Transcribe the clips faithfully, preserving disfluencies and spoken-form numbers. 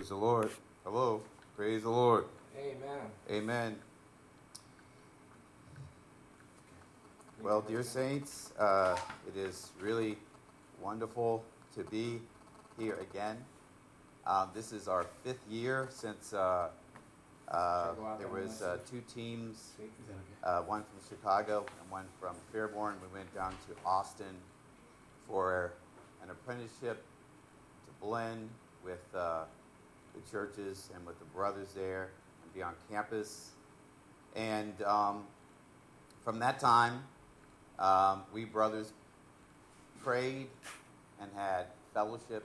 Praise the Lord. Hello. Praise the Lord. Amen. Amen. Well, dear saints, uh, it is really wonderful to be here again. Um, this is our fifth year since uh, uh, there was uh, two teams, uh, one from Chicago and one from Fairborn. We went down to Austin for an apprenticeship to blend with uh, the churches and with the brothers there and be on campus. And um, from that time, um, we brothers prayed and had fellowship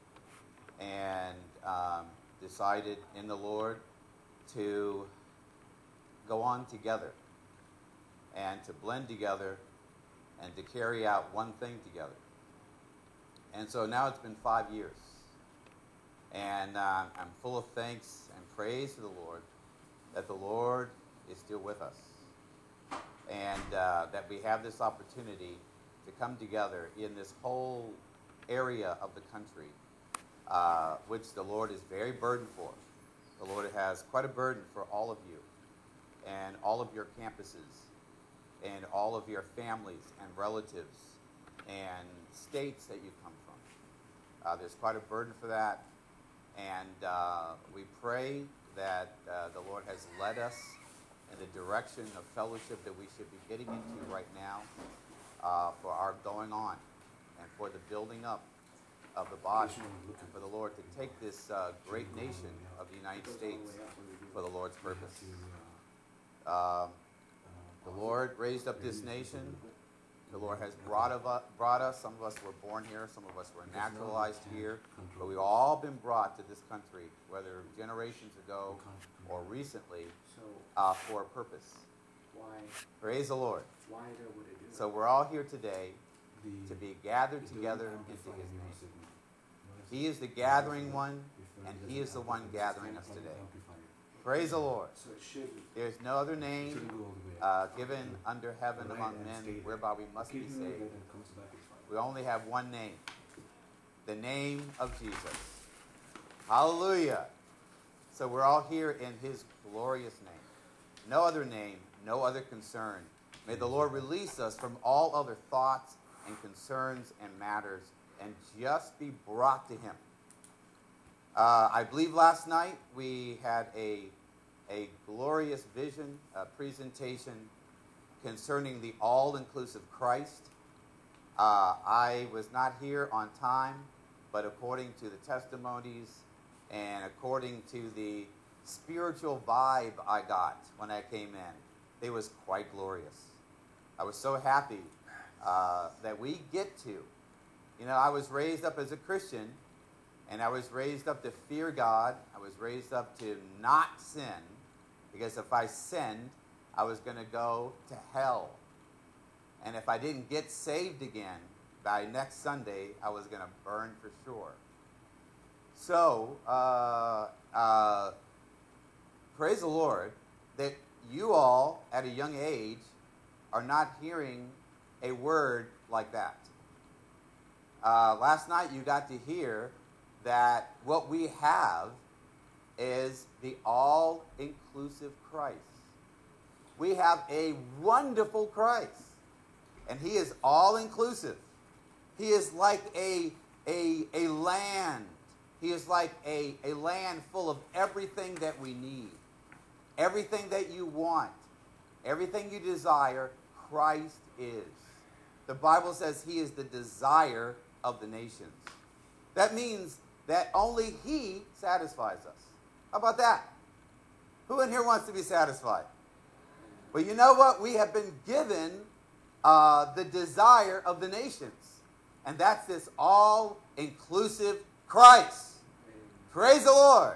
and um, decided in the Lord to go on together and to blend together and to carry out one thing together. And so now it's been five years. And uh, I'm full of thanks and praise to the Lord that the Lord is still with us. And uh, that we have this opportunity to come together in this whole area of the country, uh, which the Lord is very burdened for. The Lord has quite a burden for all of you and all of your campuses and all of your families and relatives and states that you come from. Uh, there's quite a burden for that. And uh, we pray that uh, the Lord has led us in the direction of fellowship that we should be getting into right now uh, for our going on and for the building up of the body and for the Lord to take this uh, great nation of the United States for the Lord's purpose. Uh, the Lord raised up this nation. The Lord has brought, of us, brought us. Some of us were born here. Some of us were naturalized here. But we've all been brought to this country, whether generations ago or recently, uh, for a purpose. Praise the Lord. So we're all here today to be gathered together into His name. He is the gathering one, and He is the one gathering us today. Praise the Lord. There's no other name uh, given under heaven among men whereby we must be saved. We only have one name, the name of Jesus. Hallelujah. So we're all here in His glorious name. No other name, no other concern. May the Lord release us from all other thoughts and concerns and matters and just be brought to Him. Uh, I believe last night we had a, a glorious vision, a presentation concerning the all-inclusive Christ. Uh, I was not here on time, but according to the testimonies and according to the spiritual vibe I got when I came in, it was quite glorious. I was so happy uh, that we get to. You know, I was raised up as a Christian, and I was raised up to fear God. I was raised up to not sin, because if I sinned, I was going to go to hell. And if I didn't get saved again by next Sunday, I was going to burn for sure. So, uh, uh, praise the Lord that you all, at a young age, are not hearing a word like that. Uh, last night you got to hear that what we have is the all-inclusive Christ. We have a wonderful Christ, and He is all-inclusive. He is like a, a, a land. He is like a, a land full of everything that we need, everything that you want, everything you desire, Christ is. The Bible says He is the desire of the nations. That means that only He satisfies us. How about that? Who in here wants to be satisfied? Well, you know what? We have been given uh, the desire of the nations. And that's this all-inclusive Christ. Praise the Lord.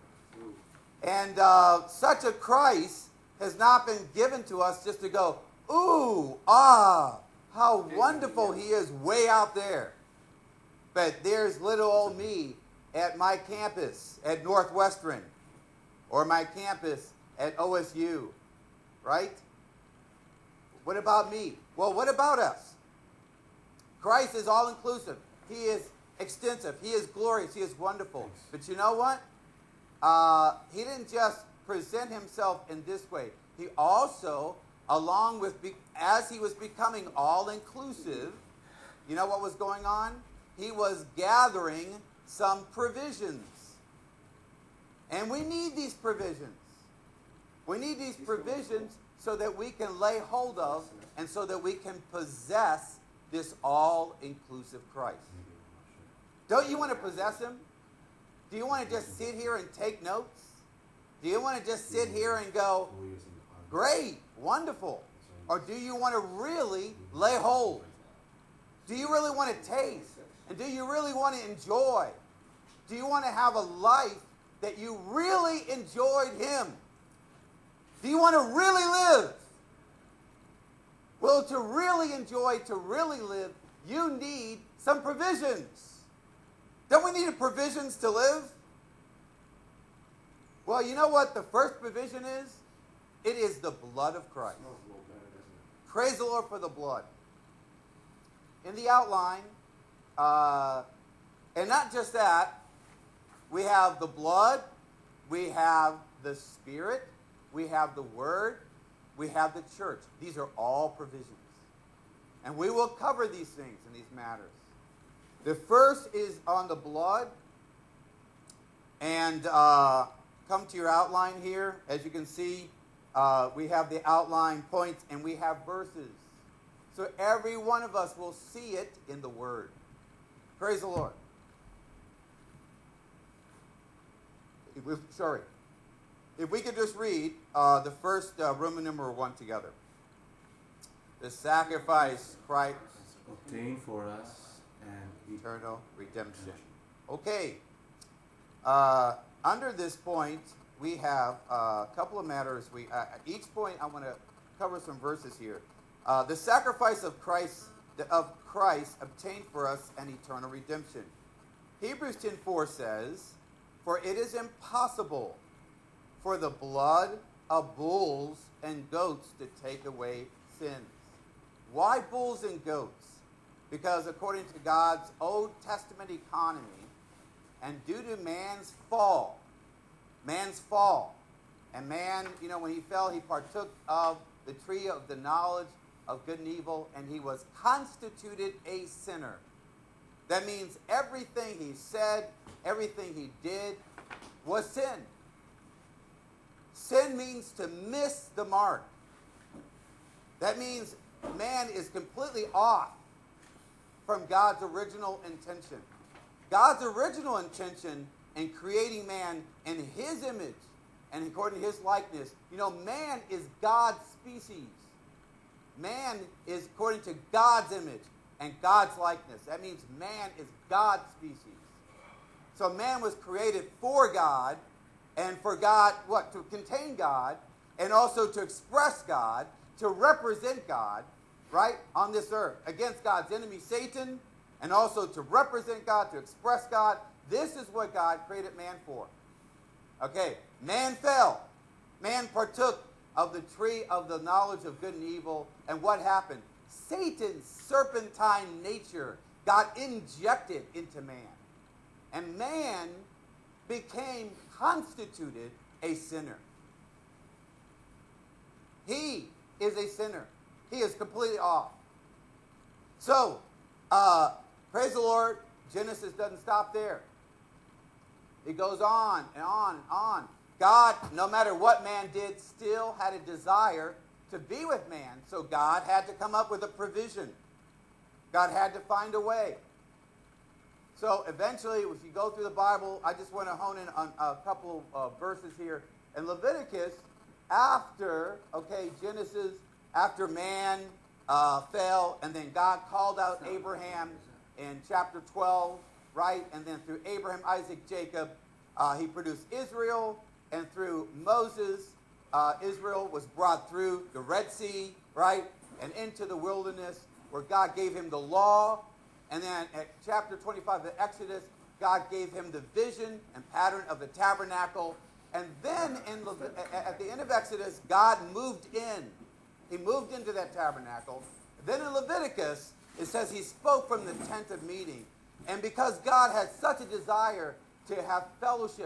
And uh, such a Christ has not been given to us just to go, ooh, ah, how wonderful He is way out there. But there's little old me at my campus at Northwestern or my campus at O S U, right? What about me? Well, what about us? Christ is all-inclusive. He is extensive. He is glorious. He is wonderful. But you know what? uh, he didn't just present himself in this way. He also, along with, be, as he was becoming all-inclusive, you know what was going on? He was gathering some provisions. And we need these provisions. We need these provisions so that we can lay hold of and so that we can possess this all-inclusive Christ. Don't you want to possess him? Do you want to just sit here and take notes? Do you want to just sit here and go, great, wonderful? Or do you want to really lay hold? Do you really want to taste? And do you really want to enjoy? Do you want to have a life that you really enjoyed him? Do you want to really live? Well, to really enjoy, to really live, you need some provisions. Don't we need provisions to live? Well, you know what the first provision is? It is the blood of Christ. Praise the Lord for the blood. In the outline, uh, and not just that, we have the blood, we have the Spirit, we have the Word, we have the church. These are all provisions. And we will cover these things in these matters. The first is on the blood. And uh, come to your outline here. As you can see, uh, we have the outline points and we have verses. So every one of us will see it in the Word. Praise the Lord. If we, sorry. If we could just read uh, the first uh, Roman number one together. The sacrifice Christ obtained for us and eternal redemption. Okay. Uh, under this point, we have uh, a couple of matters. We uh, at each point, I want to cover some verses here. Uh, the sacrifice of Christ of Christ obtained for us an eternal redemption. Hebrews ten four says, "For it is impossible for the blood of bulls and goats to take away sins." Why bulls and goats? Because according to God's Old Testament economy, and due to man's fall, man's fall, and man, you know, when he fell, he partook of the tree of the knowledge of good and evil, and he was constituted a sinner. That means everything he said, everything he did was sin. Sin means to miss the mark. That means man is completely off from God's original intention. God's original intention in creating man in his image and according to his likeness. You know, man is God's species. Man is according to God's image and God's likeness. That means man is God's species. So man was created for God, and for God, what? To contain God, and also to express God, to represent God, right, on this earth, against God's enemy, Satan, and also to represent God, to express God. This is what God created man for. Okay, man fell. Man partook of the tree of the knowledge of good and evil, and what happened? Satan's serpentine nature got injected into man, and man became constituted a sinner. He is a sinner. He is completely off. So, uh, praise the Lord, Genesis doesn't stop there. It goes on and on and on. God, no matter what man did, still had a desire to be with man. So God had to come up with a provision. God had to find a way. So eventually, if you go through the Bible, I just want to hone in on a couple of uh, verses here. In Leviticus, after, okay, Genesis, after man uh, fell, and then God called out Abraham in chapter twelve, right? And then through Abraham, Isaac, Jacob, uh, he produced Israel. And through Moses, uh, Israel was brought through the Red Sea, right? And into the wilderness where God gave him the law. And then at chapter twenty-five of Exodus, God gave him the vision and pattern of the tabernacle. And then in Le- at the end of Exodus, God moved in. He moved into that tabernacle. Then in Leviticus, it says he spoke from the tent of meeting. And because God had such a desire to have fellowship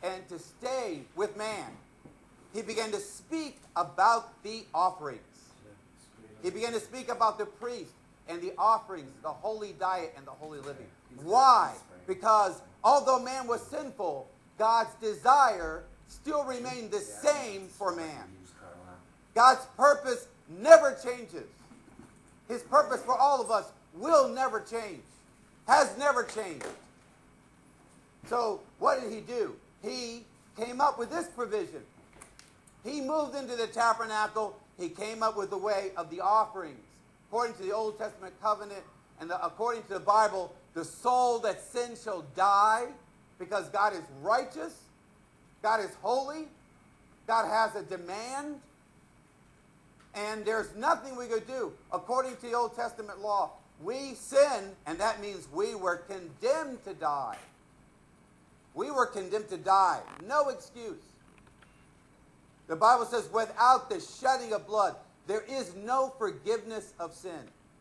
and to stay with man, he began to speak about the offerings. He began to speak about the priest and the offerings, the holy diet and the holy living. Why? Because although man was sinful, God's desire still remained the same for man. God's purpose never changes. His purpose for all of us will never change, has never changed. So what did he do? He came up with this provision. He moved into the tabernacle. He came up with the way of the offerings. According to the Old Testament covenant and the, according to the Bible, the soul that sins shall die because God is righteous. God is holy. God has a demand. And there's nothing we could do. According to the Old Testament law, we sin, and that means we were condemned to die. We were condemned to die. No excuse. The Bible says, without the shedding of blood, there is no forgiveness of sin.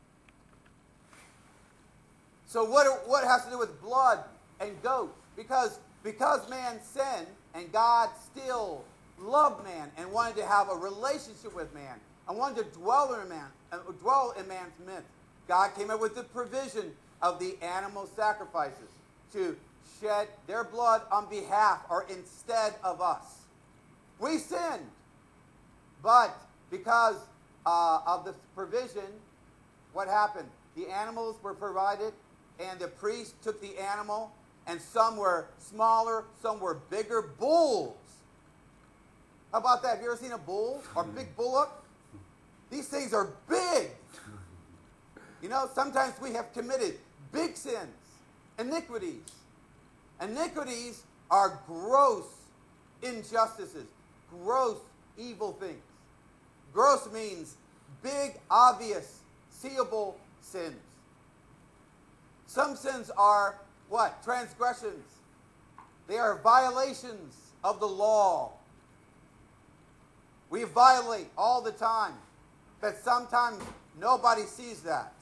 So what, what has to do with blood and goats? Because, because man sinned, and God still loved man and wanted to have a relationship with man, and wanted to dwell in man, uh, dwell in man's midst, God came up with the provision of the animal sacrifices to shed their blood on behalf or instead of us. We sinned, but because uh, of the provision, what happened? The animals were provided, and the priest took the animal, and some were smaller, some were bigger. Bulls. How about that? Have you ever seen a bull or big bullock? These things are big. You know, sometimes we have committed big sins, iniquities. Iniquities are gross injustices, gross evil things. Gross means big, obvious, seeable sins. Some sins are what? Transgressions. They are violations of the law. We violate all the time, but sometimes nobody sees that.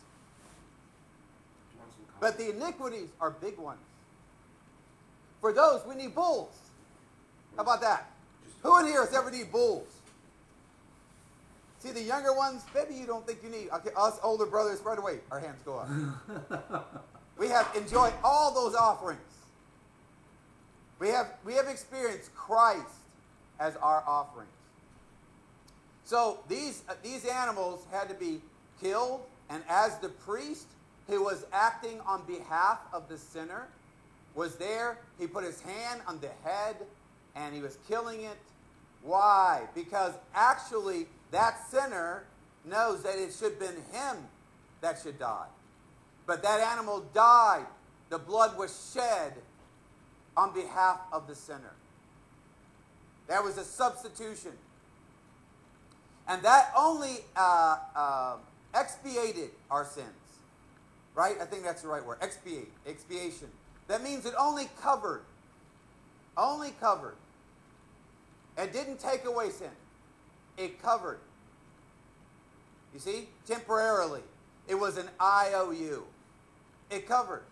But the iniquities are big ones. For those, we need bulls. How about that? Who in here has ever need bulls? See, the younger ones, maybe you don't think you need. Okay, us older brothers, right away, our hands go up. We have enjoyed all those offerings. We have, we have experienced Christ as our offerings. So these, uh, these animals had to be killed, and as the priest who was acting on behalf of the sinner was there, he put his hand on the head, and he was killing it. Why? Because actually that sinner knows that it should have been him that should die. But that animal died. The blood was shed on behalf of the sinner. That was a substitution. And that only uh, uh, expiated our sins. Right? I think that's the right word. Expiate. Expiation. That means it only covered. Only covered. It didn't take away sin. It covered. You see? Temporarily. It was an I O U. It covered.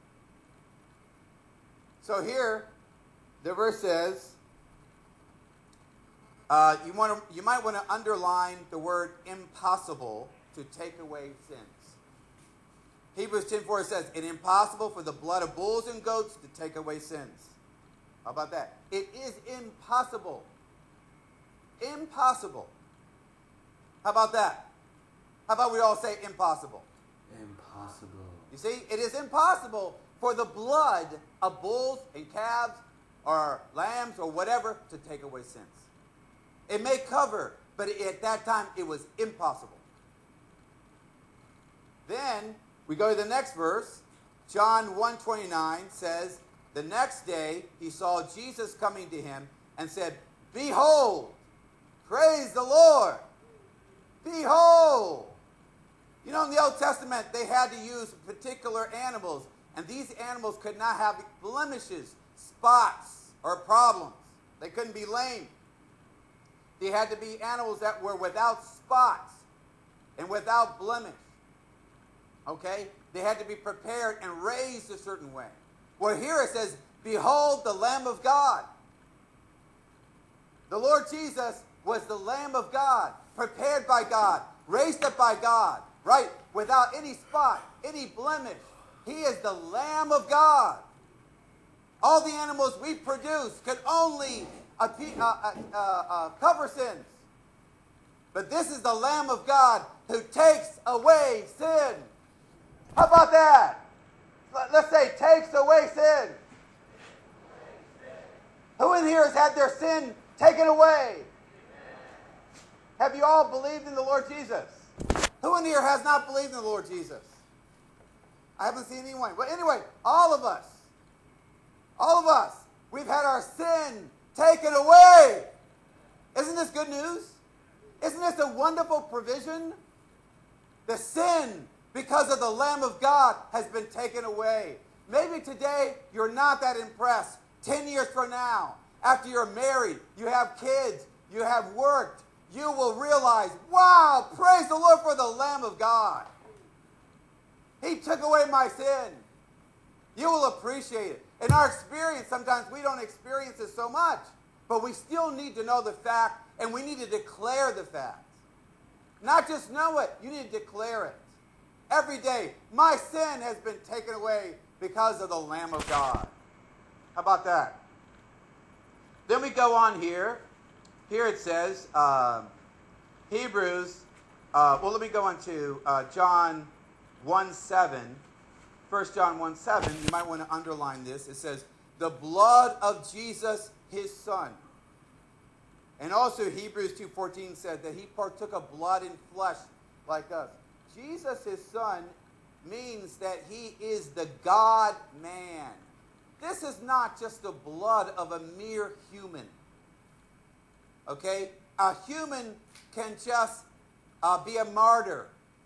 So here, the verse says, uh, you want to, you might want to underline the word impossible to take away sins. Hebrews ten four says, it is impossible for the blood of bulls and goats to take away sins. How about that? It is impossible. Impossible. How about that? How about we all say impossible? Impossible. You see, it is impossible for the blood of bulls and calves or lambs or whatever to take away sins. It may cover, but at that time it was impossible. Then we go to the next verse. John one twenty-nine says, the next day he saw Jesus coming to him and said, behold, praise the Lord. Behold. You know, in the Old Testament, they had to use particular animals, and these animals could not have blemishes, spots, or problems. They couldn't be lame. They had to be animals that were without spots and without blemish. Okay? They had to be prepared and raised a certain way. Well, here it says, behold the Lamb of God. The Lord Jesus was the Lamb of God, prepared by God, raised up by God, right? Without any spot, any blemish. He is the Lamb of God. All the animals we produce can only uh, uh, uh, uh, cover sins. But this is the Lamb of God who takes away sin. How about that? Let's say takes away sin. Who in here has had their sin taken away? Have you all believed in the Lord Jesus? Who in here has not believed in the Lord Jesus? I haven't seen anyone. But anyway, all of us, all of us, we've had our sin taken away. Isn't this good news? Isn't this a wonderful provision? The sin, because of the Lamb of God, has been taken away. Maybe today you're not that impressed. Ten years from now, after you're married, you have kids, you have worked, you will realize, wow, praise the Lord for the Lamb of God. He took away my sin. You will appreciate it. In our experience, sometimes we don't experience it so much, but we still need to know the fact, and we need to declare the fact. Not just know it, you need to declare it. Every day, my sin has been taken away because of the Lamb of God. How about that? Then we go on here. Here it says, uh, Hebrews, uh, well, let me go on to uh, John one seven. First John one seven, you might want to underline this. It says, the blood of Jesus, his Son. And also Hebrews two fourteen said that he partook of blood and flesh like us. Jesus, his Son, means that he is the God-man. This is not just the blood of a mere human. Okay? A human can just uh, be a martyr.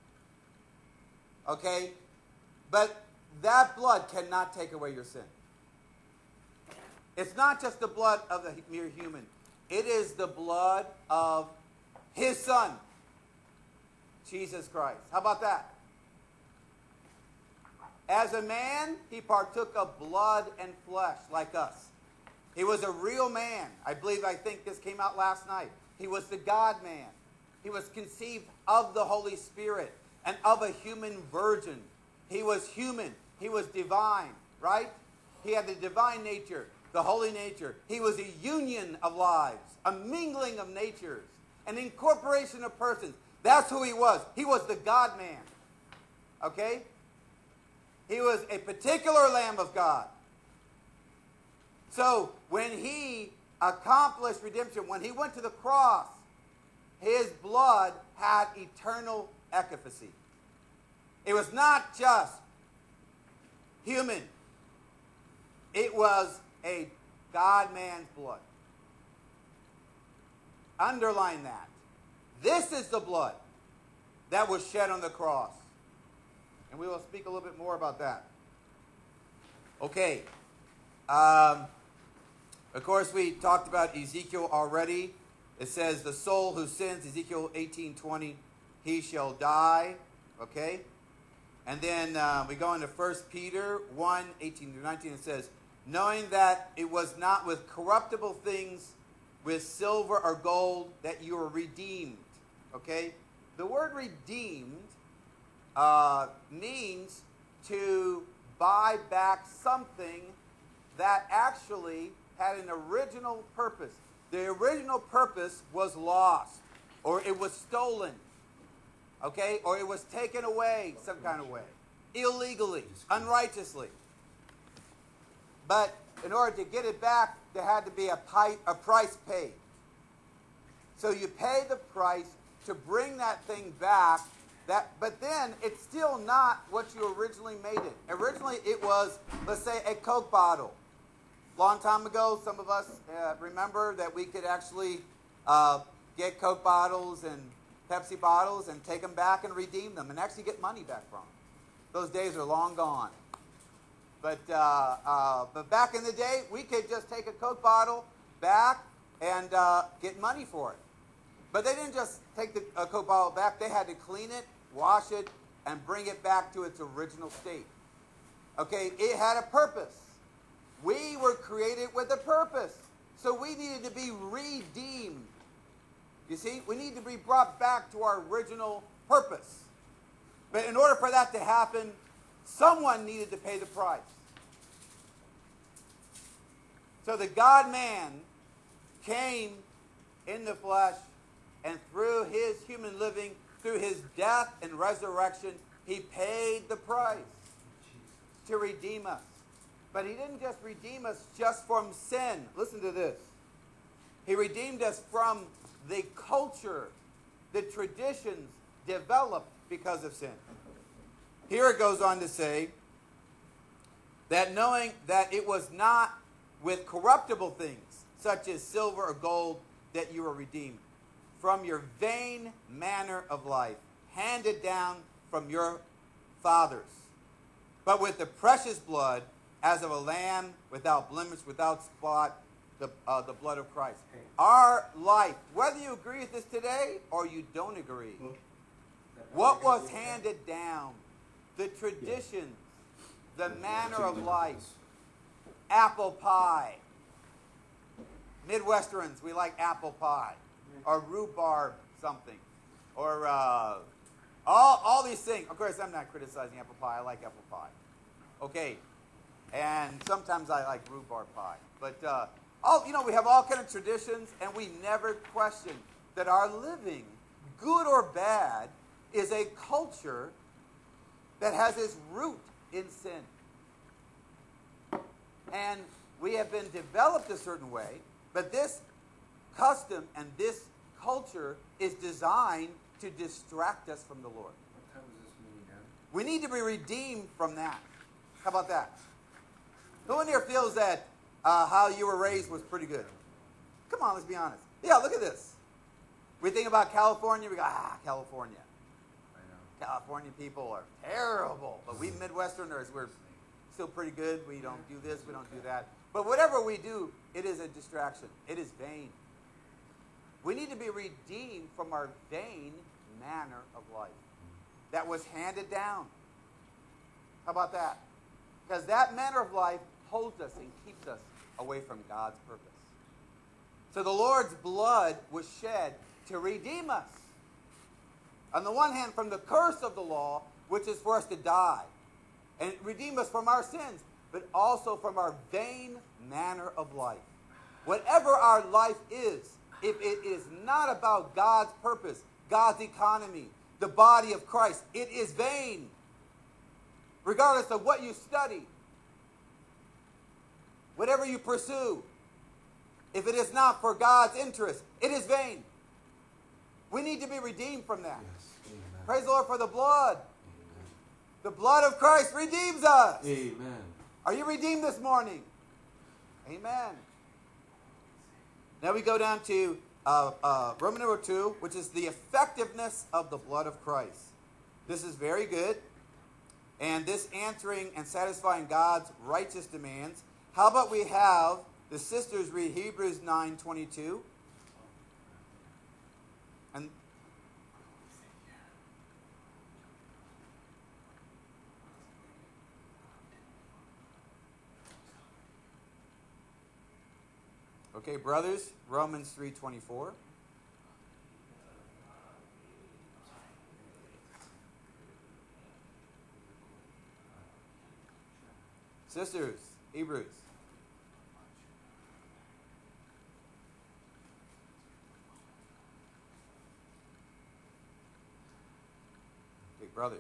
Okay? But that blood cannot take away your sin. It's not just the blood of the mere human. It is the blood of his Son, Jesus Christ. How about that? As a man, he partook of blood and flesh like us. He was a real man. I believe, I think this came out last night. He was the God-man. He was conceived of the Holy Spirit and of a human virgin. He was human. He was divine, right? He had the divine nature, the holy nature. He was a union of lives, a mingling of natures, an incorporation of persons. That's who he was. He was the God-man. Okay? He was a particular Lamb of God. So when he accomplished redemption, when he went to the cross, his blood had eternal efficacy. It was not just human. It was a God-man's blood. Underline that. This is the blood that was shed on the cross. And we will speak a little bit more about that. Okay. Um, of course, we talked about Ezekiel already. It says, the soul who sins, Ezekiel eighteen twenty, he shall die. Okay? And then uh, we go into First Peter one eighteen through nineteen. It says, knowing that it was not with corruptible things, with silver or gold, that you were redeemed. Okay? The word redeemed uh, means to buy back something that actually had an original purpose. The original purpose was lost, or it was stolen, okay, or it was taken away some kind of way, illegally, unrighteously. But in order to get it back, there had to be a, pi- a price paid. So you pay the price to bring that thing back. That, but then it's still not what you originally made it. Originally it was, let's say, a Coke bottle. Long time ago, some of us uh, remember that we could actually uh, get Coke bottles and Pepsi bottles and take them back and redeem them and actually get money back from them. Those days are long gone. But, uh, uh, but back in the day, we could just take a Coke bottle back and uh, get money for it. But they didn't just take the uh, Coke bottle back. They had to clean it, wash it, and bring it back to its original state. Okay, it had a purpose. We were created with a purpose. So we needed to be redeemed. You see, we need to be brought back to our original purpose. But in order for that to happen, someone needed to pay the price. So the God-man came in the flesh, and through his human living, through his death and resurrection, he paid the price to redeem us. But he didn't just redeem us just from sin. Listen to this. He redeemed us from the culture, the traditions developed because of sin. Here it goes on to say that knowing that it was not with corruptible things, such as silver or gold, that you were redeemed from your vain manner of life, handed down from your fathers, but with the precious blood as of a lamb without blemish, without spot, the, uh, the blood of Christ. Our life, whether you agree with this today or you don't agree, what was handed down, the traditions, the manner of life, apple pie. Midwesterns, we like apple pie, or rhubarb something, or uh, all, all these things. Of course, I'm not criticizing apple pie. I like apple pie. Okay. And sometimes I like rhubarb pie. But, uh, all, you know, we have all kind of traditions, and we never question that our living, good or bad, is a culture that has its root in sin. And we have been developed a certain way, but this custom and this culture is designed to distract us from the Lord. What time is this meeting now? We need to be redeemed from that. How about that? Who in here feels that uh, how you were raised was pretty good? Come on, let's be honest. Yeah, look at this. We think about California, we go, ah, California. I know. California people are terrible. But we Midwesterners, we're still pretty good. We don't do this, we don't do that. But whatever we do, it is a distraction. It is vain. We need to be redeemed from our vain manner of life that was handed down. How about that? Because that manner of life holds us and keeps us away from God's purpose. So the Lord's blood was shed to redeem us. On the one hand, from the curse of the law, which is for us to die, and redeem us from our sins, but also from our vain manner of life. Whatever our life is, if it is not about God's purpose, God's economy, the body of Christ, it is vain. Regardless of what you study, whatever you pursue, if it is not for God's interest, it is vain. We need to be redeemed from that. Yes. Amen. Praise the Lord for the blood. Amen. The blood of Christ redeems us. Amen. Are you redeemed this morning? Amen. Now we go down to uh, uh, Roman number two, which is the effectiveness of the blood of Christ. This is very good. And this answering and satisfying God's righteous demands. How about we have the sisters read Hebrews nine twenty-two? And okay, brothers, Romans three twenty-four. Sisters, Hebrews. Okay, brothers.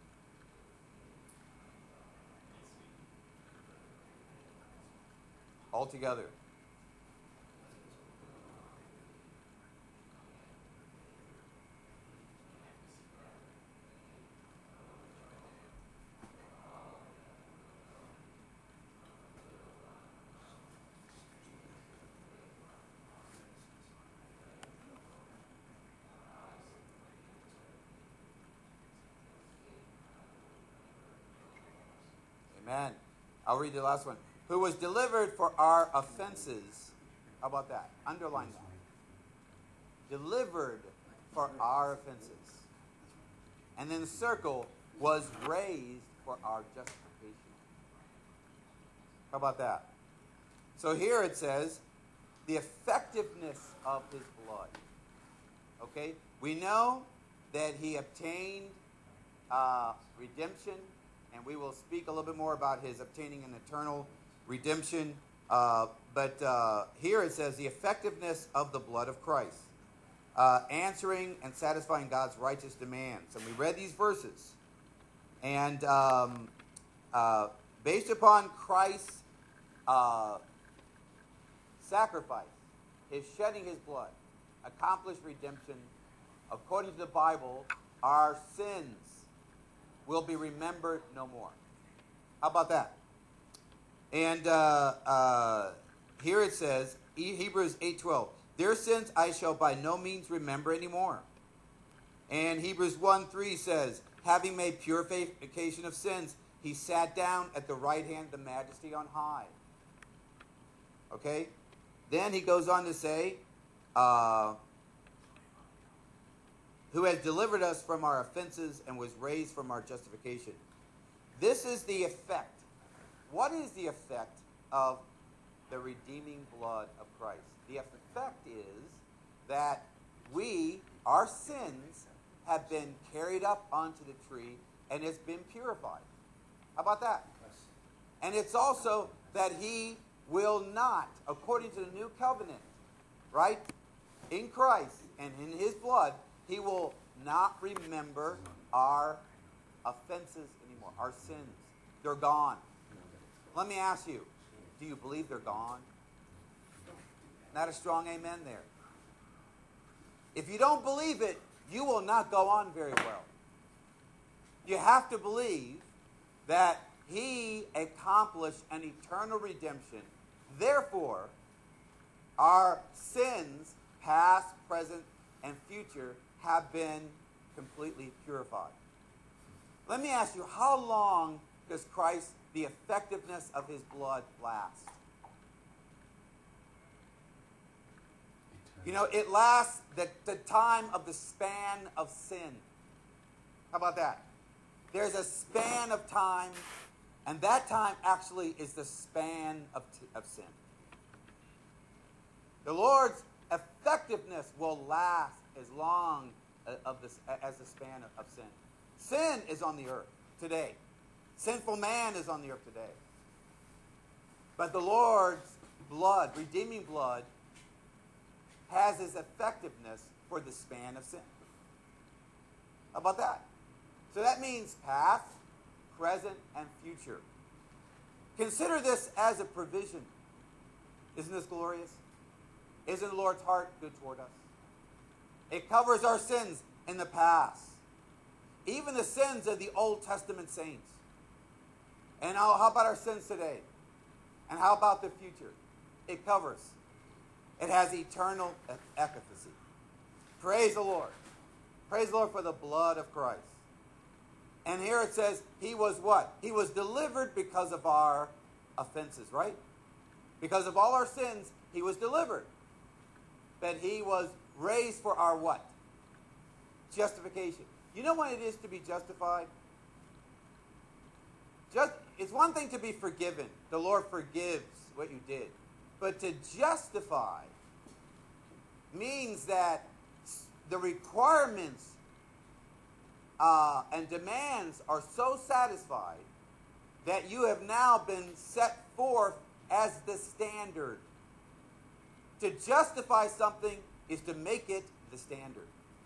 All together. Amen. I'll read the last one. Who was delivered for our offenses. How about that? Underline that. Delivered for our offenses. And then circle, was raised for our justification. How about that? So here it says, the effectiveness of his blood. Okay? We know that he obtained uh, redemption, and we will speak a little bit more about his obtaining an eternal redemption. Uh, but uh, here it says the effectiveness of the blood of Christ, uh, answering and satisfying God's righteous demands. And we read these verses. And um, uh, based upon Christ's uh, sacrifice, his shedding his blood, accomplished redemption, according to the Bible, our sins will be remembered no more. How about that? And uh, uh, here it says, Hebrews eight twelve, their sins I shall by no means remember anymore. And Hebrews one three says, having made purification of sins, he sat down at the right hand of the majesty on high. Okay? Then he goes on to say, uh, who has delivered us from our offenses and was raised from our justification. This is the effect. What is the effect of the redeeming blood of Christ? The effect is that we, our sins, have been carried up onto the tree and it's been purified. How about that? And it's also that he will not, according to the new covenant, right, in Christ and in his blood, he will not remember our offenses anymore, our sins. They're gone. Let me ask you, do you believe they're gone? Not a strong amen there. If you don't believe it, you will not go on very well. You have to believe that he accomplished an eternal redemption. Therefore, our sins, past, present, and future, have been completely purified. Let me ask you, how long does Christ, the effectiveness of his blood, last? You know, it lasts the, the time of the span of sin. How about that? There's a span of time, and that time actually is the span of, t- of sin. The Lord's effectiveness will last as long of this, as the span of, of sin. Sin is on the earth today. Sinful man is on the earth today. But the Lord's blood, redeeming blood, has its effectiveness for the span of sin. How about that? So that means past, present, and future. Consider this as a provision. Isn't this glorious? Isn't the Lord's heart good toward us? It covers our sins in the past. Even the sins of the Old Testament saints. And how, how about our sins today? And how about the future? It covers. It has eternal efficacy. Praise the Lord. Praise the Lord for the blood of Christ. And here it says, he was what? He was delivered because of our offenses, right? Because of all our sins, he was delivered. But he was raised for our what? Justification. You know what it is to be justified? Just, it's one thing to be forgiven. The Lord forgives what you did. But to justify means that the requirements uh, and demands are so satisfied that you have now been set forth as the standard. To justify something is to make it the standard.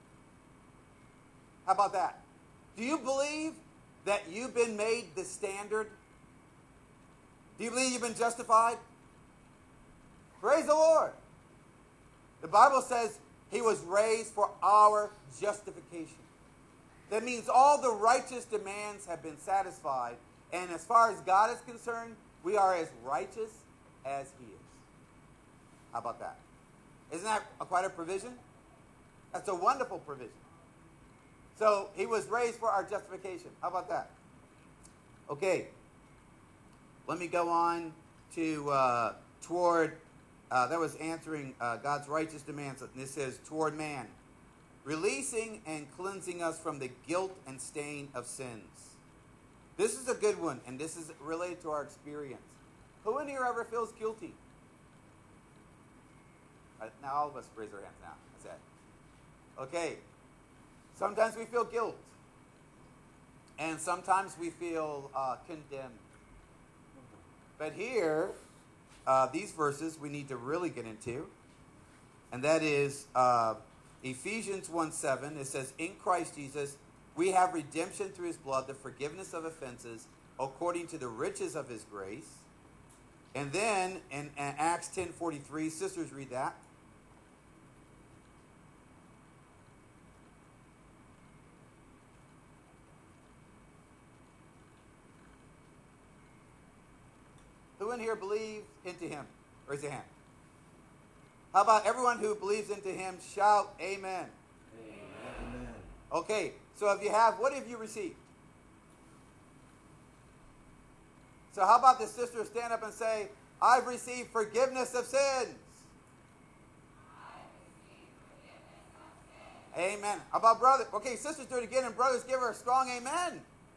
How about that? Do you believe that you've been made the standard? Do you believe you've been justified? Praise the Lord. The Bible says he was raised for our justification. That means all the righteous demands have been satisfied. And as far as God is concerned, we are as righteous as he is. How about that? Isn't that a, quite a provision? That's a wonderful provision. So he was raised for our justification. How about that? Okay. Let me go on to uh, toward, uh, that was answering uh, God's righteous demands. And this says, toward man, releasing and cleansing us from the guilt and stain of sins. This is a good one, and this is related to our experience. Who in here ever feels guilty? Uh, Now all of us raise our hands now. That's it. Okay. Sometimes we feel guilt. And sometimes we feel uh, condemned. But here, uh, these verses we need to really get into. And that is uh, Ephesians one seven. It says, in Christ Jesus, we have redemption through his blood, the forgiveness of offenses, according to the riches of his grace. And then in, in Acts ten forty-three, sisters read that. Who in here believes into him? Raise your hand. How about everyone who believes into him, shout amen. Amen. Okay, so if you have, what have you received? So how about the sisters stand up and say, I've received forgiveness of sins. Amen. How about brother? Okay, sisters do it again, and brothers give her a strong amen.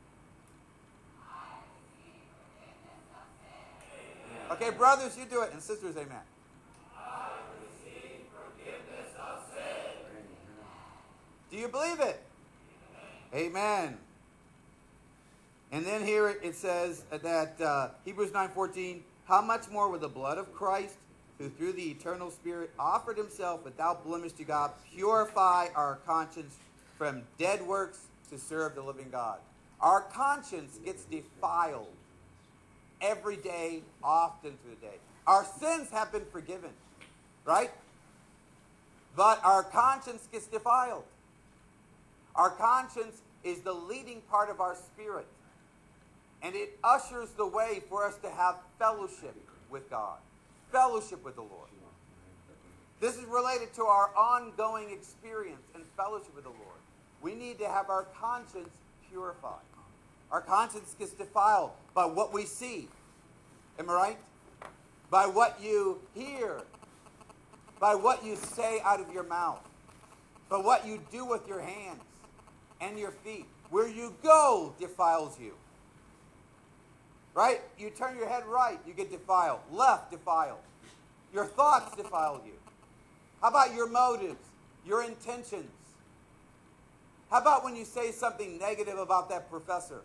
Okay, brothers, you do it, and sisters, amen. I receive forgiveness of sin. Do you believe it? Amen. And then here it says that uh, Hebrews nine fourteen, how much more will the blood of Christ, who through the eternal Spirit offered himself without blemish to God, purify our conscience from dead works to serve the living God? Our conscience gets defiled every day, often through the day. Our sins have been forgiven, right? But our conscience gets defiled. Our conscience is the leading part of our spirit. And it ushers the way for us to have fellowship with God, fellowship with the Lord. This is related to our ongoing experience and fellowship with the Lord. We need to have our conscience purified. Our conscience gets defiled by what we see. Am I right? By what you hear. By what you say out of your mouth. By what you do with your hands and your feet. Where you go defiles you. Right? You turn your head right, you get defiled. Left, defiled. Your thoughts defile you. How about your motives? Your intentions? How about when you say something negative about that professor?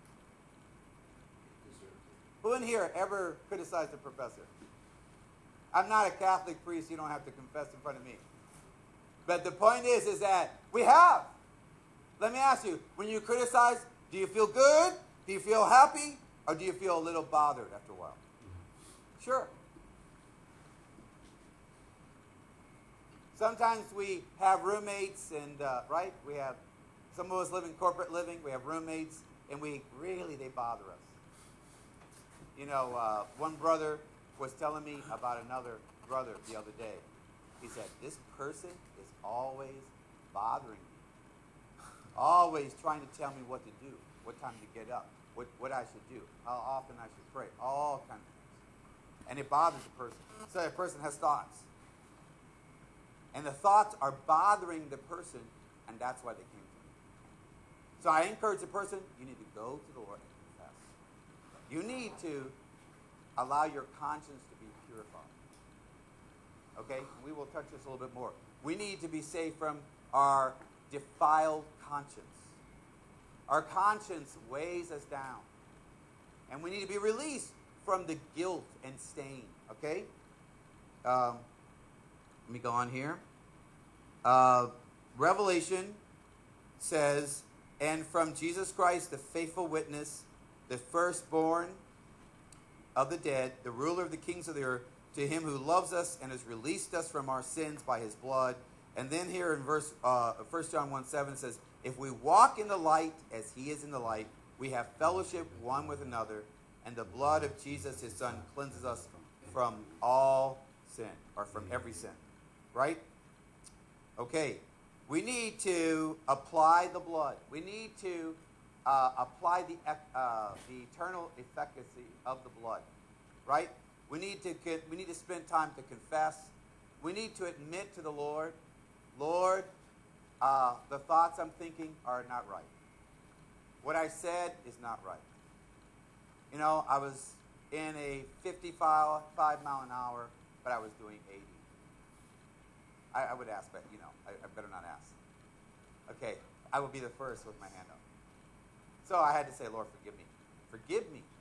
Who in here ever criticized a professor? I'm not a Catholic priest. You don't have to confess in front of me. But the point is, is that we have. Let me ask you, when you criticize, do you feel good? Do you feel happy? Or do you feel a little bothered after a while? Sure. Sometimes we have roommates and, uh, right? We have, some of us live in corporate living. We have roommates and we really, they bother us. You know, uh, one brother was telling me about another brother the other day. He said, this person is always bothering me. Always trying to tell me what to do, what time to get up, what, what I should do, how often I should pray, all kinds of things. And it bothers the person. So the person has thoughts. And the thoughts are bothering the person, and that's why they came to me. So I encourage the person, you need to go to the Lord and confess. You need to allow your conscience to be purified. Okay? We will touch this a little bit more. We need to be saved from our defiled conscience. Our conscience weighs us down. And we need to be released from the guilt and stain. Okay? Um, let me go on here. Uh, Revelation says, and from Jesus Christ, the faithful witness, the firstborn of the dead, the ruler of the kings of the earth, to him who loves us and has released us from our sins by his blood. And then here in verse uh, First John one seven says, if we walk in the light as he is in the light, we have fellowship one with another, and the blood of Jesus, his son, cleanses us from all sin, or from every sin. Right? Okay. We need to apply the blood. We need to uh, apply the, uh, the eternal efficacy of the blood. Right? We need to we need to spend time to confess. We need to admit to the Lord, Lord, uh, the thoughts I'm thinking are not right. What I said is not right. You know, I was in a fifty-five mile an hour, but I was doing eighty. I, I would ask, but, you know, I, I better not ask. Okay, I would be the first with my hand up. So I had to say, Lord, forgive me. Forgive me.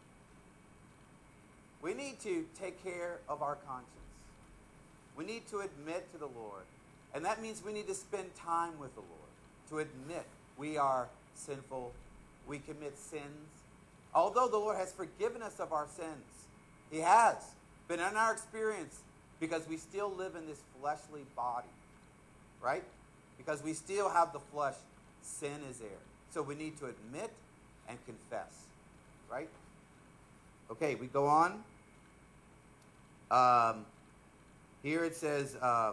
We need to take care of our conscience. We need to admit to the Lord. And that means we need to spend time with the Lord to admit we are sinful. We commit sins. Although the Lord has forgiven us of our sins, He has. But in our experience, because we still live in this fleshly body, right? Because we still have the flesh, sin is there. So we need to admit and confess, right? Okay, we go on. Um, here it says, uh,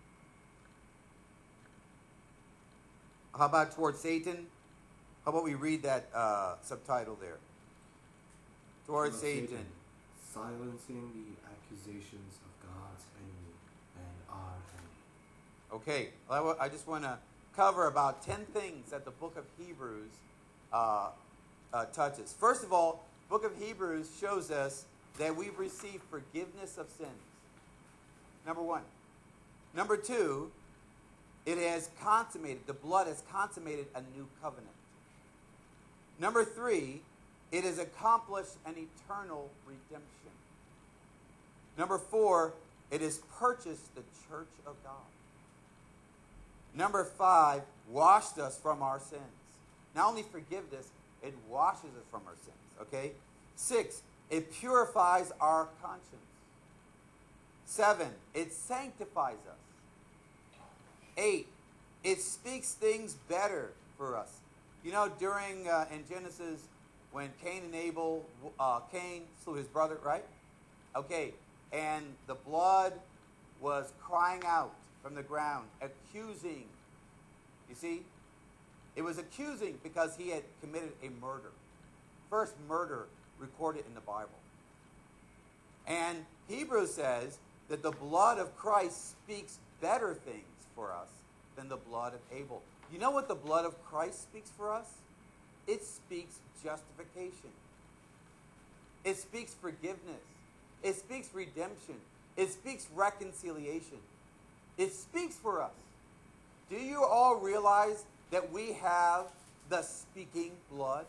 how about towards Satan? How about we read that uh, subtitle there? Towards Satan. Satan. Silencing the accusations of God's enemy and our enemy. Okay, well, I just want to cover about ten things that the book of Hebrews uh, uh, touches. First of all, the book of Hebrews shows us that we've received forgiveness of sins. Number one. Number two, it has consummated, the blood has consummated a new covenant. Number three, it has accomplished an eternal redemption. Number four, it has purchased the church of God. Number five, washed us from our sins. Not only forgiveness, it washes us from our sins. Okay? Six, it purifies our conscience. Seven, it sanctifies us. Eight, it speaks things better for us. You know, during, uh, in Genesis, when Cain and Abel, uh, Cain slew his brother, right? Okay, and the blood was crying out from the ground, accusing. You see? It was accusing because he had committed a murder. First murder recorded in the Bible. And Hebrews says that the blood of Christ speaks better things for us than the blood of Abel. You know what the blood of Christ speaks for us? It speaks justification. It speaks forgiveness. It speaks redemption. It speaks reconciliation. It speaks for us. Do you all realize that we have the speaking blood?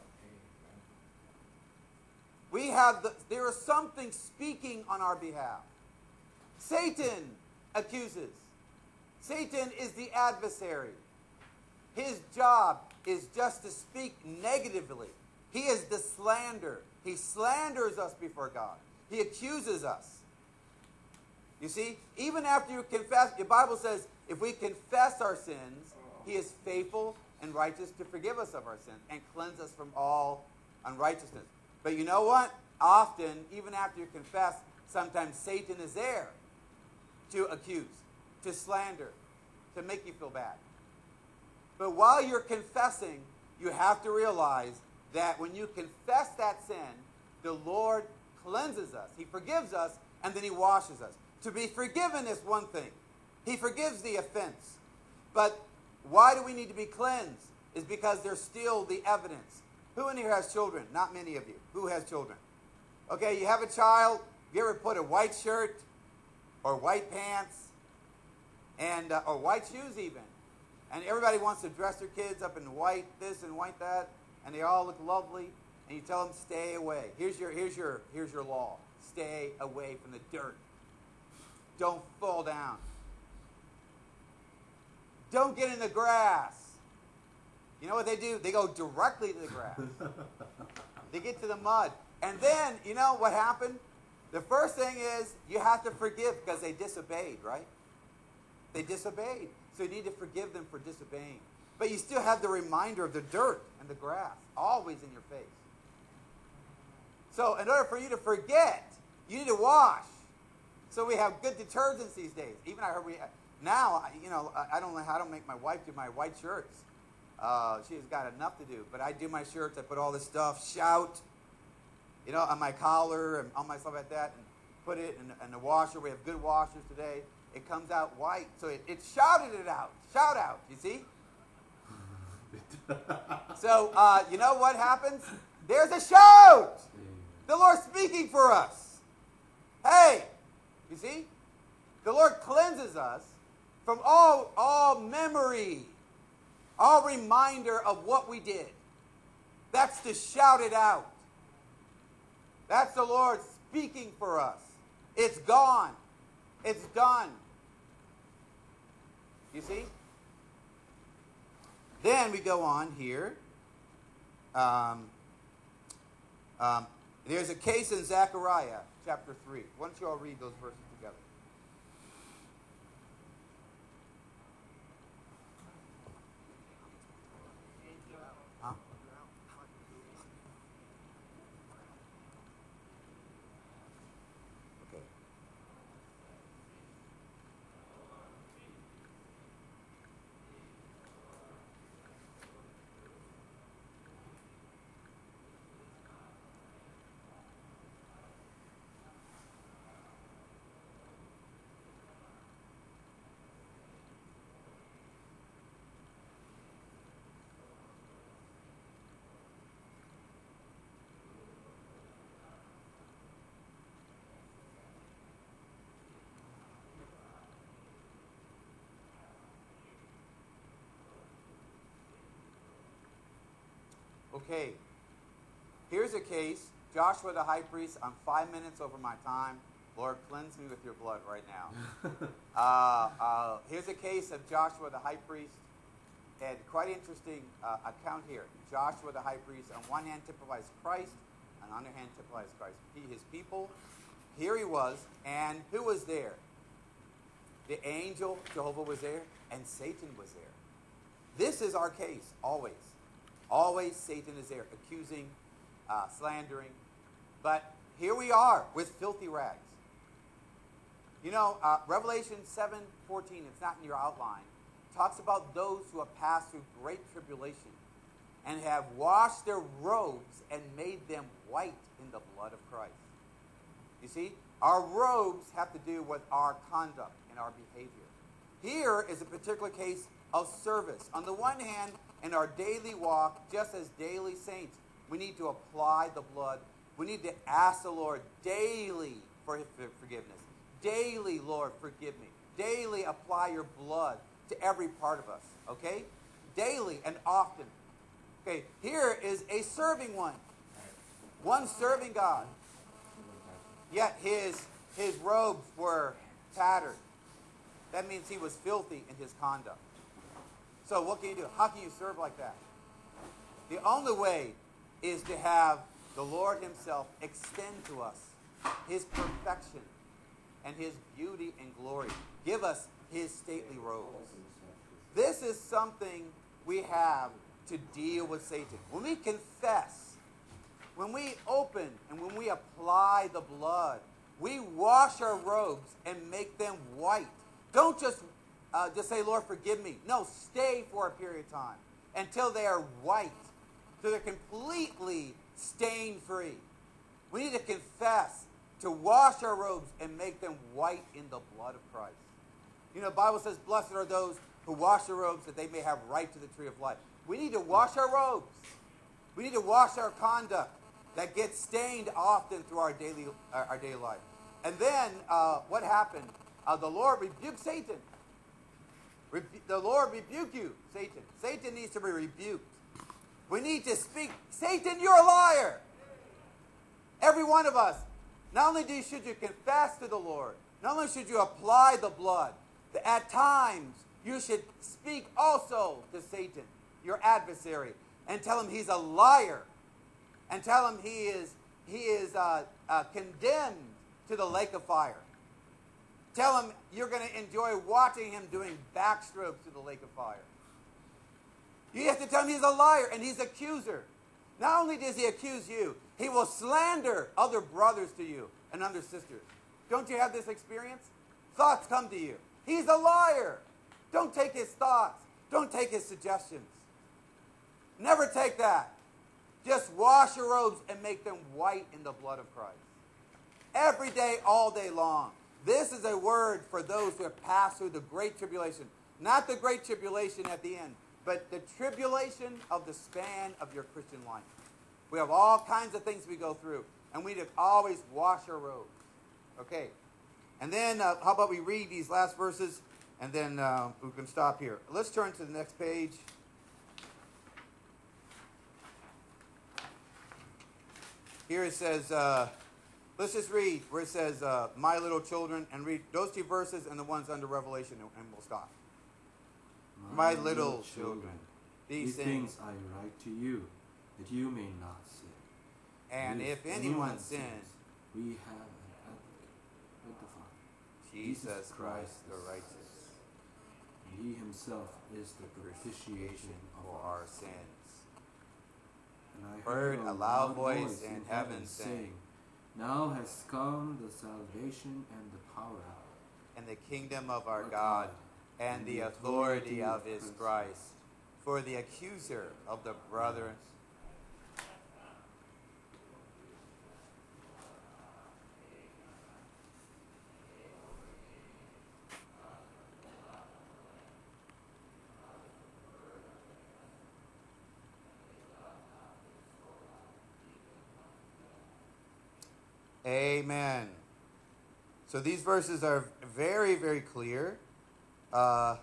We have the, there is something speaking on our behalf. Satan accuses. Satan is the adversary. His job is just to speak negatively. He is the slander. He slanders us before God. He accuses us. You see, even after you confess, the Bible says, if we confess our sins, He is faithful and righteous to forgive us of our sins and cleanse us from all unrighteousness. But you know what? Often, even after you confess, sometimes Satan is there to accuse, to slander, to make you feel bad. But while you're confessing, you have to realize that when you confess that sin, the Lord cleanses us. He forgives us, and then He washes us. To be forgiven is one thing. He forgives the offense. But why do we need to be cleansed? Is because there's still the evidence. Who in here has children? Not many of you. Who has children? Okay, you have a child. You ever put a white shirt or white pants and uh, or white shoes even? And everybody wants to dress their kids up in white this and white that, and they all look lovely. And you tell them, stay away. Here's your here's your here's your law. Stay away from the dirt. Don't fall down. Don't get in the grass. You know what they do? They go directly to the grass. They get to the mud. And then, you know what happened? The first thing is you have to forgive because they disobeyed, right? They disobeyed. So you need to forgive them for disobeying. But you still have the reminder of the dirt and the grass always in your face. So in order for you to forget, you need to wash. So we have good detergents these days. Even I heard we now, you know, I don't know how to make my wife do my white shirts. Uh, she's got enough to do. But I do my shirts. I put all this stuff, shout, you know, on my collar and on my stuff like that, and put it in, in the washer. We have good washers today. It comes out white. So it, it shouted it out. Shout out, you see? So, uh, you know what happens? There's a shout! The Lord's speaking for us. Hey! You see? The Lord cleanses us, from all, all memory, all reminder of what we did. That's to shout it out. That's the Lord speaking for us. It's gone. It's done. You see? Then we go on here. Um, um, there's a case in Zechariah chapter three. Why don't you all read those verses together? Huh? Okay. Okay, here's a case. Joshua the high priest, I'm five minutes over my time. Lord, cleanse me with your blood right now. uh, uh, here's a case of Joshua the high priest. And quite interesting uh, account here. Joshua the high priest, on one hand typifies Christ, on the other hand typifies Christ, he, his people. Here he was, and who was there? The angel, Jehovah, was there, and Satan was there. This is our case, always. Always Satan is there, accusing, uh, slandering. But here we are with filthy rags. You know, uh, Revelation seven fourteen, it's not in your outline, talks about those who have passed through great tribulation and have washed their robes and made them white in the blood of Christ. You see, our robes have to do with our conduct and our behavior. Here is a particular case of service. On the one hand, in our daily walk, just as daily saints, we need to apply the blood. We need to ask the Lord daily for his forgiveness. Daily, Lord, forgive me. Daily apply your blood to every part of us, okay? Daily and often. Okay, here is a serving one. One serving God. Yet his, his robes were tattered. That means he was filthy in his conduct. So what can you do? How can you serve like that? The only way is to have the Lord himself extend to us his perfection and his beauty and glory. Give us his stately robes. This is something we have to deal with Satan. When we confess, when we open and when we apply the blood, we wash our robes and make them white. Don't just Uh, just say, Lord, forgive me. No, stay for a period of time until they are white, so they're completely stain-free. We need to confess, to wash our robes and make them white in the blood of Christ. You know, the Bible says, blessed are those who wash their robes that they may have right to the tree of life. We need to wash our robes. We need to wash our conduct that gets stained often through our daily, uh, our daily life. And then uh, what happened? Uh, the Lord rebuked Satan. Rebu- the Lord rebuke you, Satan. Satan needs to be rebuked. We need to speak, Satan, you're a liar. Every one of us. Not only do you, should you confess to the Lord, not only should you apply the blood, but at times you should speak also to Satan, your adversary, and tell him he's a liar, and tell him he is, he is uh, uh, condemned to the lake of fire. Tell him you're going to enjoy watching him doing backstrokes to the lake of fire. You have to tell him he's a liar and he's an accuser. Not only does he accuse you, he will slander other brothers to you and other sisters. Don't you have this experience? Thoughts come to you. He's a liar. Don't take his thoughts. Don't take his suggestions. Never take that. Just wash your robes and make them white in the blood of Christ. Every day, all day long. This is a word for those who have passed through the great tribulation. Not the great tribulation at the end, but the tribulation of the span of your Christian life. We have all kinds of things we go through, and we need to always wash our robes. Okay. And then, uh, how about we read these last verses, And then uh, we can stop here. Let's turn to the next page. Here it says, uh, let's just read where it says, uh, my little children, and read those two verses and the ones under Revelation, and, and we'll stop. My little children, these things I write to you, that you may not sin. And if anyone sins, we have an advocate with the Father, Jesus Christ the righteous, and he himself is the propitiation for of our sins. And I Heard a loud voice in heaven saying, now has come the salvation and the power and the kingdom of our of God, and the authority of his Christ. For the accuser of the brethren Amen. So these verses are very, very clear. Uh,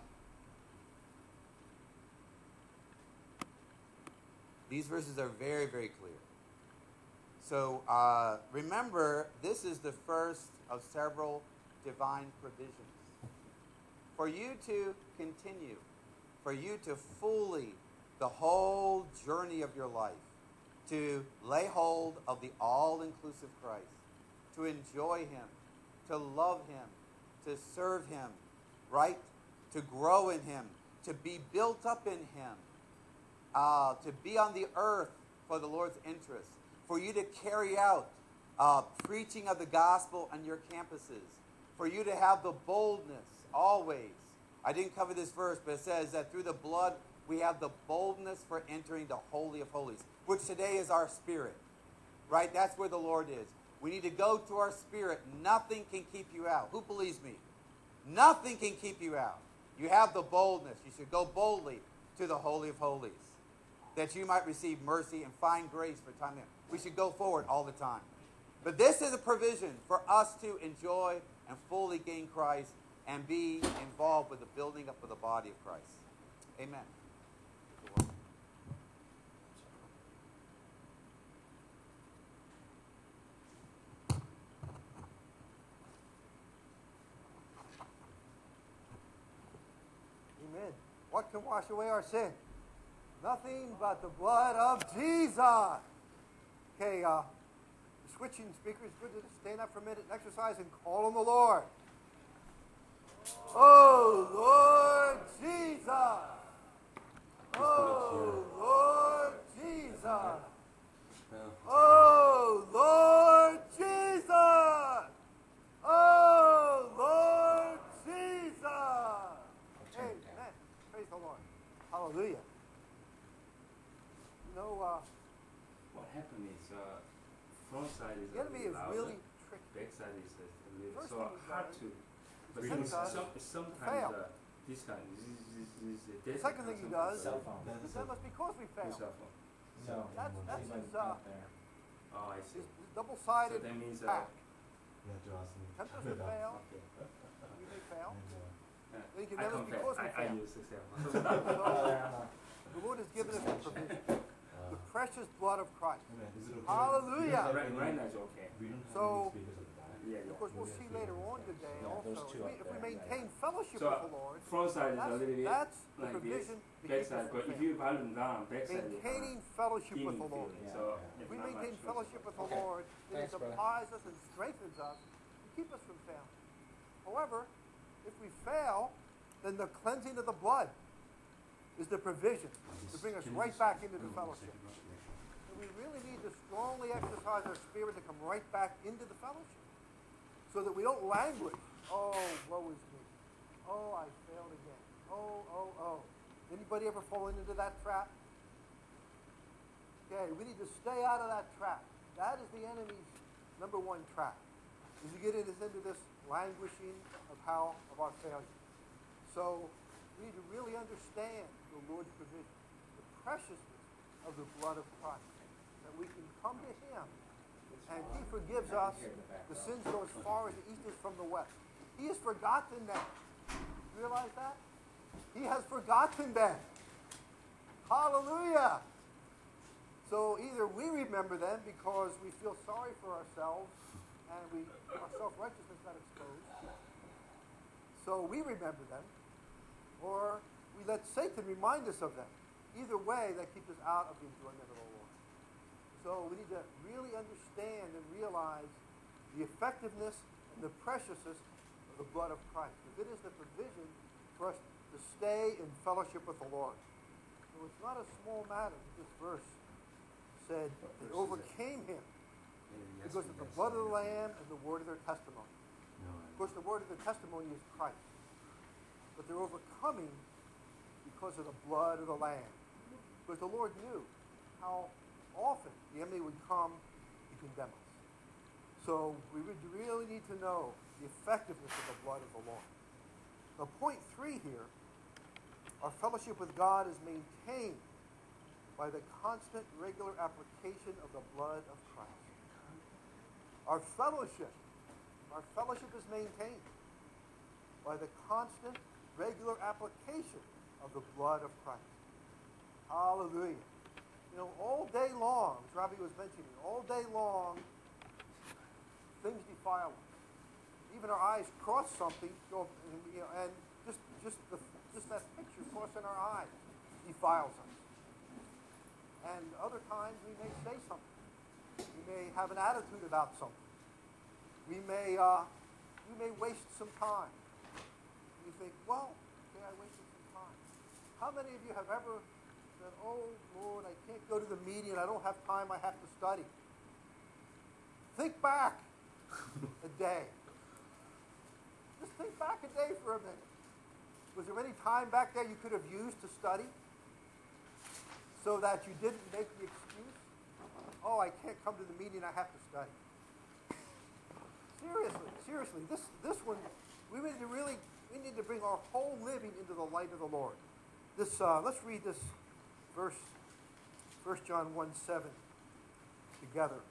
these verses are very, very clear. So uh, remember, this is the first of several divine provisions. For you to continue, for you to fully, the whole journey of your life, to lay hold of the all-inclusive Christ, to enjoy him, to love him, to serve him, right? To grow in him, to be built up in him, uh, to be on the earth for the Lord's interest, for you to carry out uh, preaching of the gospel on your campuses, for you to have the boldness always. I didn't cover this verse, but it says that through the blood we have the boldness for entering the Holy of Holies, which today is our spirit, right? That's where the Lord is. We need to go to our spirit. Nothing can keep you out. Who believes me? Nothing can keep you out. You have the boldness. You should go boldly to the Holy of Holies, that you might receive mercy and find grace for time in. We should go forward all the time. But this is a provision for us to enjoy and fully gain Christ and be involved with the building up of the body of Christ. Amen. Amen. What can wash away our sin? Nothing but the blood of Jesus. Okay, uh, switching speakers, good to stand up for a minute and exercise and call on the Lord. Oh, Lord Jesus. Oh, Lord Jesus. Oh, Lord Jesus. Oh, Lord Jesus. Amen. Praise the Lord. Hallelujah. You know, uh, What happened is, uh, front side is the enemy is louder, really tricky. back side is uh, a little First so thing you hard gotta to. But Second it's side, some, sometimes fail. uh, this kind, this is this, this, The second thing he does, Cell phone. but that must be because we fail. Cell phone. So That's, that's he's his, like uh, out there. Oh, I see. his, his So double-sided that means uh, pack. You have to ask me. Tempt us to fail. okay. You may fail. And, uh, Uh, Then you can I never confess, because we I, I fail. use the cell phone. So, the Lord has given us the provision. uh, The precious blood of Christ. Amen. Is it okay? Hallelujah. right, right now it's okay. We don't have So- any speakers at the back. Yeah, yeah. Of course, we'll see later on today Yeah, also. those two If we, up if we there, maintain yeah. fellowship So with the Lord, front side is a that's, little bit that's the like this, provision to back keep us side. But from if failing. you balance down, back side is Maintaining fellowship with feeling the Lord. feeling. Yeah, So yeah. it's If we not maintain much fellowship with the Okay. Lord, then it Thanks, brother. applies us and strengthens us to keep us from failing. However, if we fail, then the cleansing of the blood is the provision to bring us Can you right just- back into the no, fellowship. second, not make sure. And we really need to strongly exercise our spirit to come right back into the fellowship so that we don't languish. Oh, woe is me. Oh, I failed again. Oh, oh, oh. Anybody ever fallen into that trap? Okay, we need to stay out of that trap. That is the enemy's number one trap. Is to get us into this languishing of how of our failure. So we need to really understand the Lord's provision, the preciousness of the blood of Christ, that we can come to Him and He forgives us. The sins go as far as the east is from the west. He has forgotten that. realize that? He has forgotten them. Hallelujah. So either we remember them because we feel sorry for ourselves and we our self-righteousness got exposed. So we remember them, or we let Satan remind us of them. Either way, that keeps us out of the enjoyment of the Lord. So we need to really understand and realize the effectiveness and the preciousness of the blood of Christ. Because it is the provision for us to stay in fellowship with the Lord. So it's not a small matter that this verse said they overcame him because of the blood of the Lamb and the word of their testimony. Of course, the word of their testimony is Christ. But they're overcoming because of the blood of the Lamb. Because the Lord knew how often the enemy would come to condemn us. So we would really need to know the effectiveness of the blood of the Lord. Now, point three here, our fellowship with God is maintained by the constant, regular application of the blood of Christ. Our fellowship, our fellowship is maintained by the constant, regular application of the blood of Christ. Hallelujah. You know, all day long, as Robbie was mentioning, all day long, things defile us. Even our eyes cross something, you know, and just just the, just that picture crossing our eyes defiles us. And other times we may say something. We may have an attitude about something. We may uh, we may waste some time. You think, well, okay, I wasted some time. How many of you have ever said, "Oh Lord, I can't go to the meeting. I don't have time. I have to study." Think back a day. Just think back a day for a minute. Was there any time back there you could have used to study so that you didn't make the excuse, "Oh, I can't come to the meeting, I have to study"? Seriously, seriously, this this one, we need to really, we need to bring our whole living into the light of the Lord. This, uh, let's read this verse, First John one seven, together.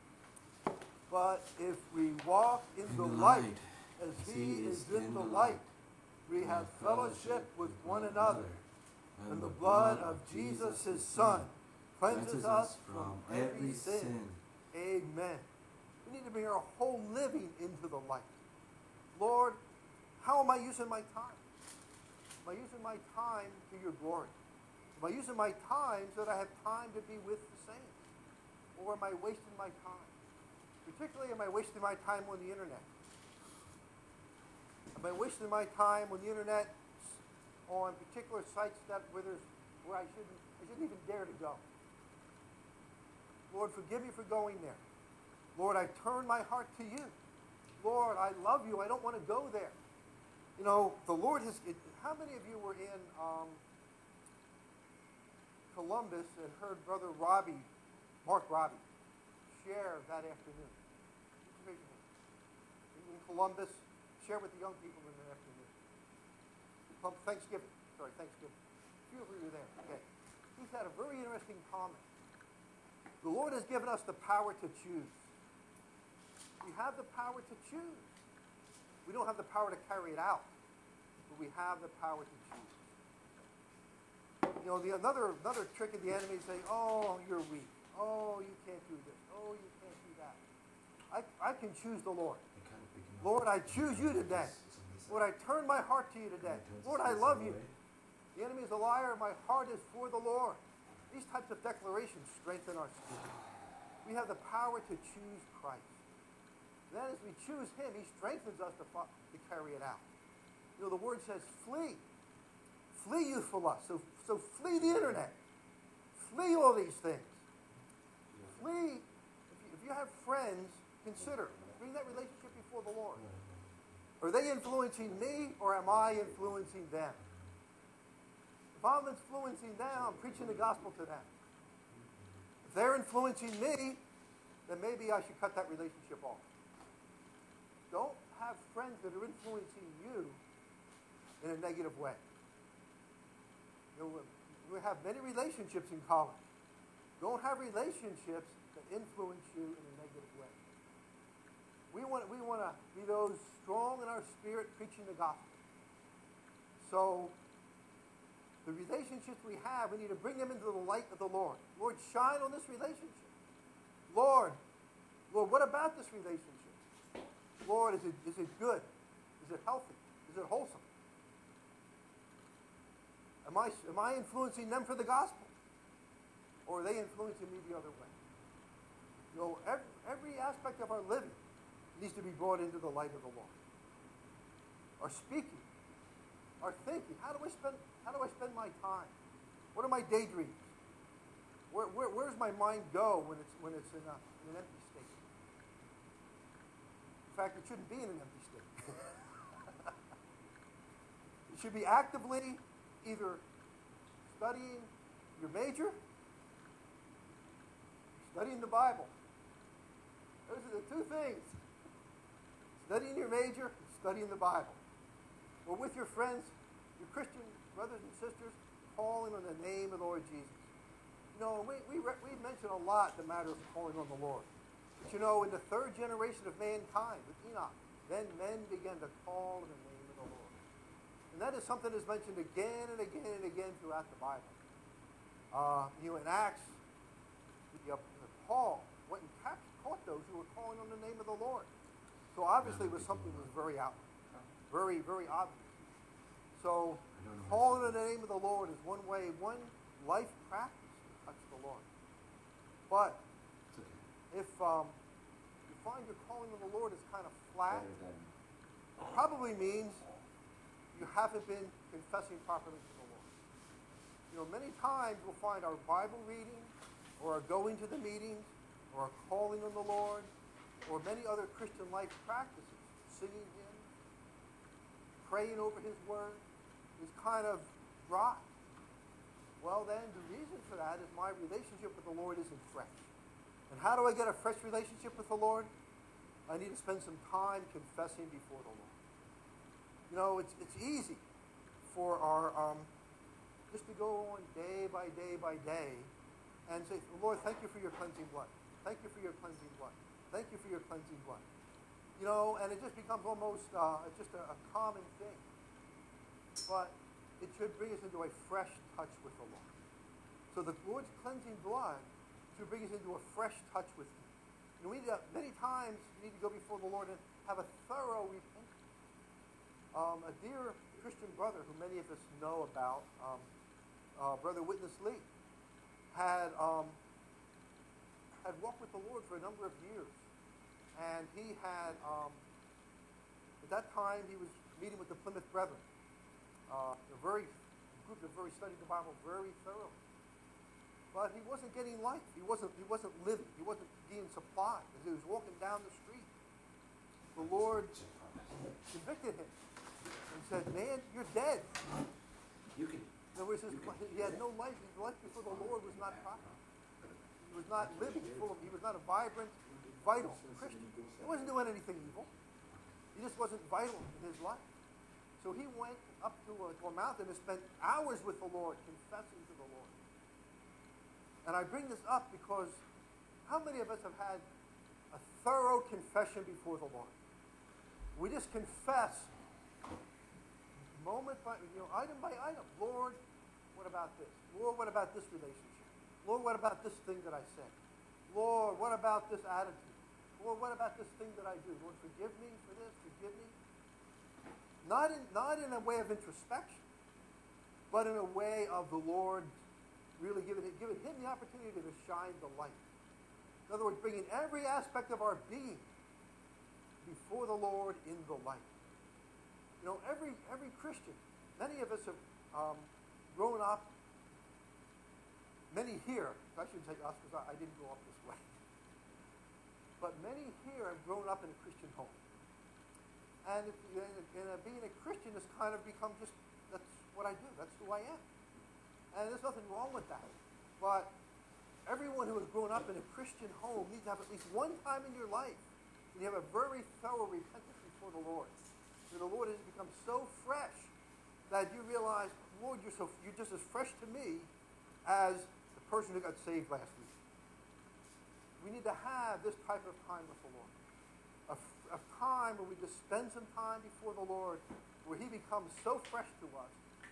But if we walk in, in the, the light, light, as he is in the light, we have fellowship with one another, and the blood of Jesus, his Son, cleanses us from every sin. Amen. We need to bring our whole living into the light. Lord, how am I using my time? Am I using my time to your glory? Am I using my time so that I have time to be with the saints? Or am I wasting my time? Particularly, am I wasting my time on the internet? Am I wasting my time on the internet on particular sites that where there's where I shouldn't I shouldn't even dare to go? Lord, forgive me for going there. Lord, I turn my heart to you. Lord, I love you. I don't want to go there. You know, the Lord has. It, how many of you were in um, Columbus and heard Brother Robbie, Mark Robbie, share that afternoon? In Columbus, share with the young people in the afternoon. Thanksgiving. Sorry, Thanksgiving. A few of you were there. Okay. He's had a very interesting comment. The Lord has given us the power to choose. We have the power to choose. We don't have the power to carry it out, but we have the power to choose. You know, the another another trick of the enemy is saying, "Oh, you're weak. Oh, you can't do this. Oh, you can't do that." I, I can choose the Lord. Lord, I choose you today. Lord, I turn my heart to you today. Lord, I love you. The enemy is a liar. My heart is for the Lord. These types of declarations strengthen our spirit. We have the power to choose Christ. Then as we choose him, he strengthens us to, to carry it out. You know, the word says, flee. Flee youthful lust. So, so flee the internet. Flee all these things. Flee. If you, if you have friends, consider. Bring that relationship before the Lord. Are they influencing me, or am I influencing them? If I'm influencing them, I'm preaching the gospel to them. If they're influencing me, then maybe I should cut that relationship off. Don't have friends that are influencing you in a negative way. You know, we have many relationships in college. Don't have relationships that influence you in a negative way. We want, we want to be those strong in our spirit preaching the gospel. So, the relationships we have, we need to bring them into the light of the Lord. Lord, shine on this relationship. Lord, Lord, what about this relationship? Lord, is it, is it good? Is it healthy? Is it wholesome? Am I, am I influencing them for the gospel? Or are they influencing me the other way? You know, every, every aspect of our living needs to be brought into the light of the Lord. Our speaking, our thinking. How do I spend, how do I spend my time? What are my daydreams? Where, where, where does my mind go when it's, when it's in, a, in an empty state? In fact, it shouldn't be in an empty state. It should be actively either studying your major, studying the Bible. Those are the two things. Studying your major, and studying the Bible. Or with your friends, your Christian brothers and sisters, calling on the name of the Lord Jesus. You know, we, we, we mention a lot the matter of calling on the Lord. But you know, in the third generation of mankind, with Enoch, then men began to call on the name of the Lord. And that is something that's mentioned again and again and again throughout the Bible. Uh, you know, in Acts, the, uh, Paul went and captured, caught those who were calling on the name of the Lord. So obviously it was something that was very outward, very, very obvious. So calling on the name of the Lord is one way, one life practice to touch the Lord. But if um, you find your calling on the Lord is kind of flat, it probably means you haven't been confessing properly to the Lord. You know, many times we'll find our Bible reading, or our going to the meetings, or our calling on the Lord, or many other Christian life practices, singing hymns, praying over his word, is kind of dry. Well then, the reason for that is my relationship with the Lord isn't fresh. And how do I get a fresh relationship with the Lord? I need to spend some time confessing before the Lord. You know, it's, it's easy for our, um, just to go on day by day by day and say, Lord, thank you for your cleansing blood. Thank you for your cleansing blood. Thank you for your cleansing blood. You know, and it just becomes almost uh, just a, a common thing. But it should bring us into a fresh touch with the Lord. So the Lord's cleansing blood should bring us into a fresh touch with him. And we uh, many times need to go before the Lord and have a thorough repentance. Um, a dear Christian brother who many of us know about, um, uh, Brother Witness Lee, had um, had walked with the Lord for a number of years. And he had, um, at that time, he was meeting with the Plymouth Brethren. Uh, a very group that very studied the Bible very thoroughly. But he wasn't getting life. He wasn't, he wasn't living. He wasn't being supplied. As he was walking down the street, the Lord convicted him and said, man, you're dead. You can. In other words, his, he had no life. His life before the Lord was not proper. He was not living full of, he was not a vibrant, vital Christian. He wasn't doing anything evil. He just wasn't vital in his life. So he went up to a, to a mountain and spent hours with the Lord, confessing to the Lord. And I bring this up because how many of us have had a thorough confession before the Lord? We just confess moment by, you know, item by item. Lord, what about this? Lord, what about this relationship? Lord, what about this thing that I said? Lord, what about this attitude? Lord, what about this thing that I do? Lord, forgive me for this, forgive me. Not in, not in a way of introspection, but in a way of the Lord really giving, giving him the opportunity to shine the light. In other words, bringing every aspect of our being before the Lord in the light. You know, every every Christian, many of us have um, grown up, many here, I shouldn't say us because I, I didn't grow up this way, but many here have grown up in a Christian home. And, it, and, and uh, being a Christian has kind of become just, that's what I do, that's who I am. And there's nothing wrong with that. But everyone who has grown up in a Christian home needs to have at least one time in your life when you have a very thorough repentance before the Lord. Where the Lord has become so fresh that you realize, Lord, you're, so, you're just as fresh to me as the person who got saved last week. We need to have this type of time with the Lord. A, a time where we just spend some time before the Lord, where he becomes so fresh to us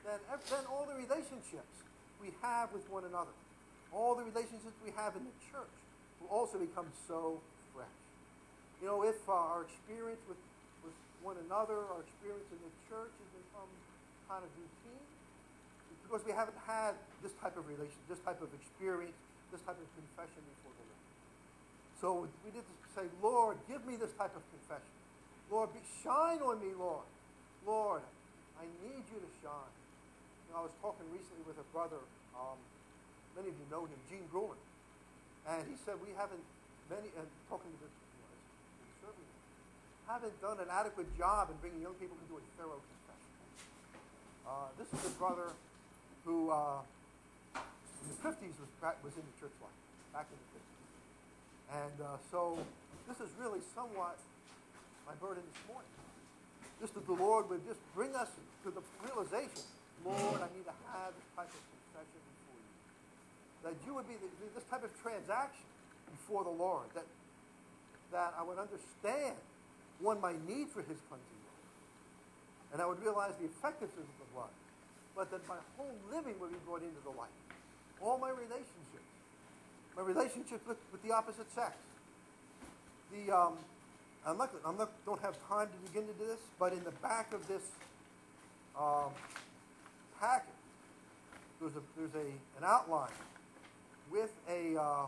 then, ev- then all the relationships we have with one another, all the relationships we have in the church will also become so fresh. You know, if uh, our experience with, with one another, our experience in the church has become kind of routine, it's because we haven't had this type of relation, this type of experience, this type of confession before the Lord. So we did say, Lord, give me this type of confession. Lord, be, shine on me, Lord. Lord, I need you to shine. You know, I was talking recently with a brother, um, many of you know him, Gene Brulin. And he said, we haven't, many, and talking to the, you know, the serving, haven't done an adequate job in bringing young people into a thorough confession. Uh, this is a brother who, uh, in the fifties, was, back, was in the church life, back in the fifties. And uh, so this is really somewhat my burden this morning. Just that the Lord would just bring us to the realization, Lord, I need to have this type of confession before you. That you would be the, this type of transaction before the Lord. That, that I would understand, one, my need for his cleansing blood. And I would realize the effectiveness of the blood. But that my whole living would be brought into the light. All my relationships. My relationships with, with the opposite sex. The, um, I'm not, I'm not, don't have time to begin to do this, but in the back of this um, packet, there's a there's a an outline with a uh,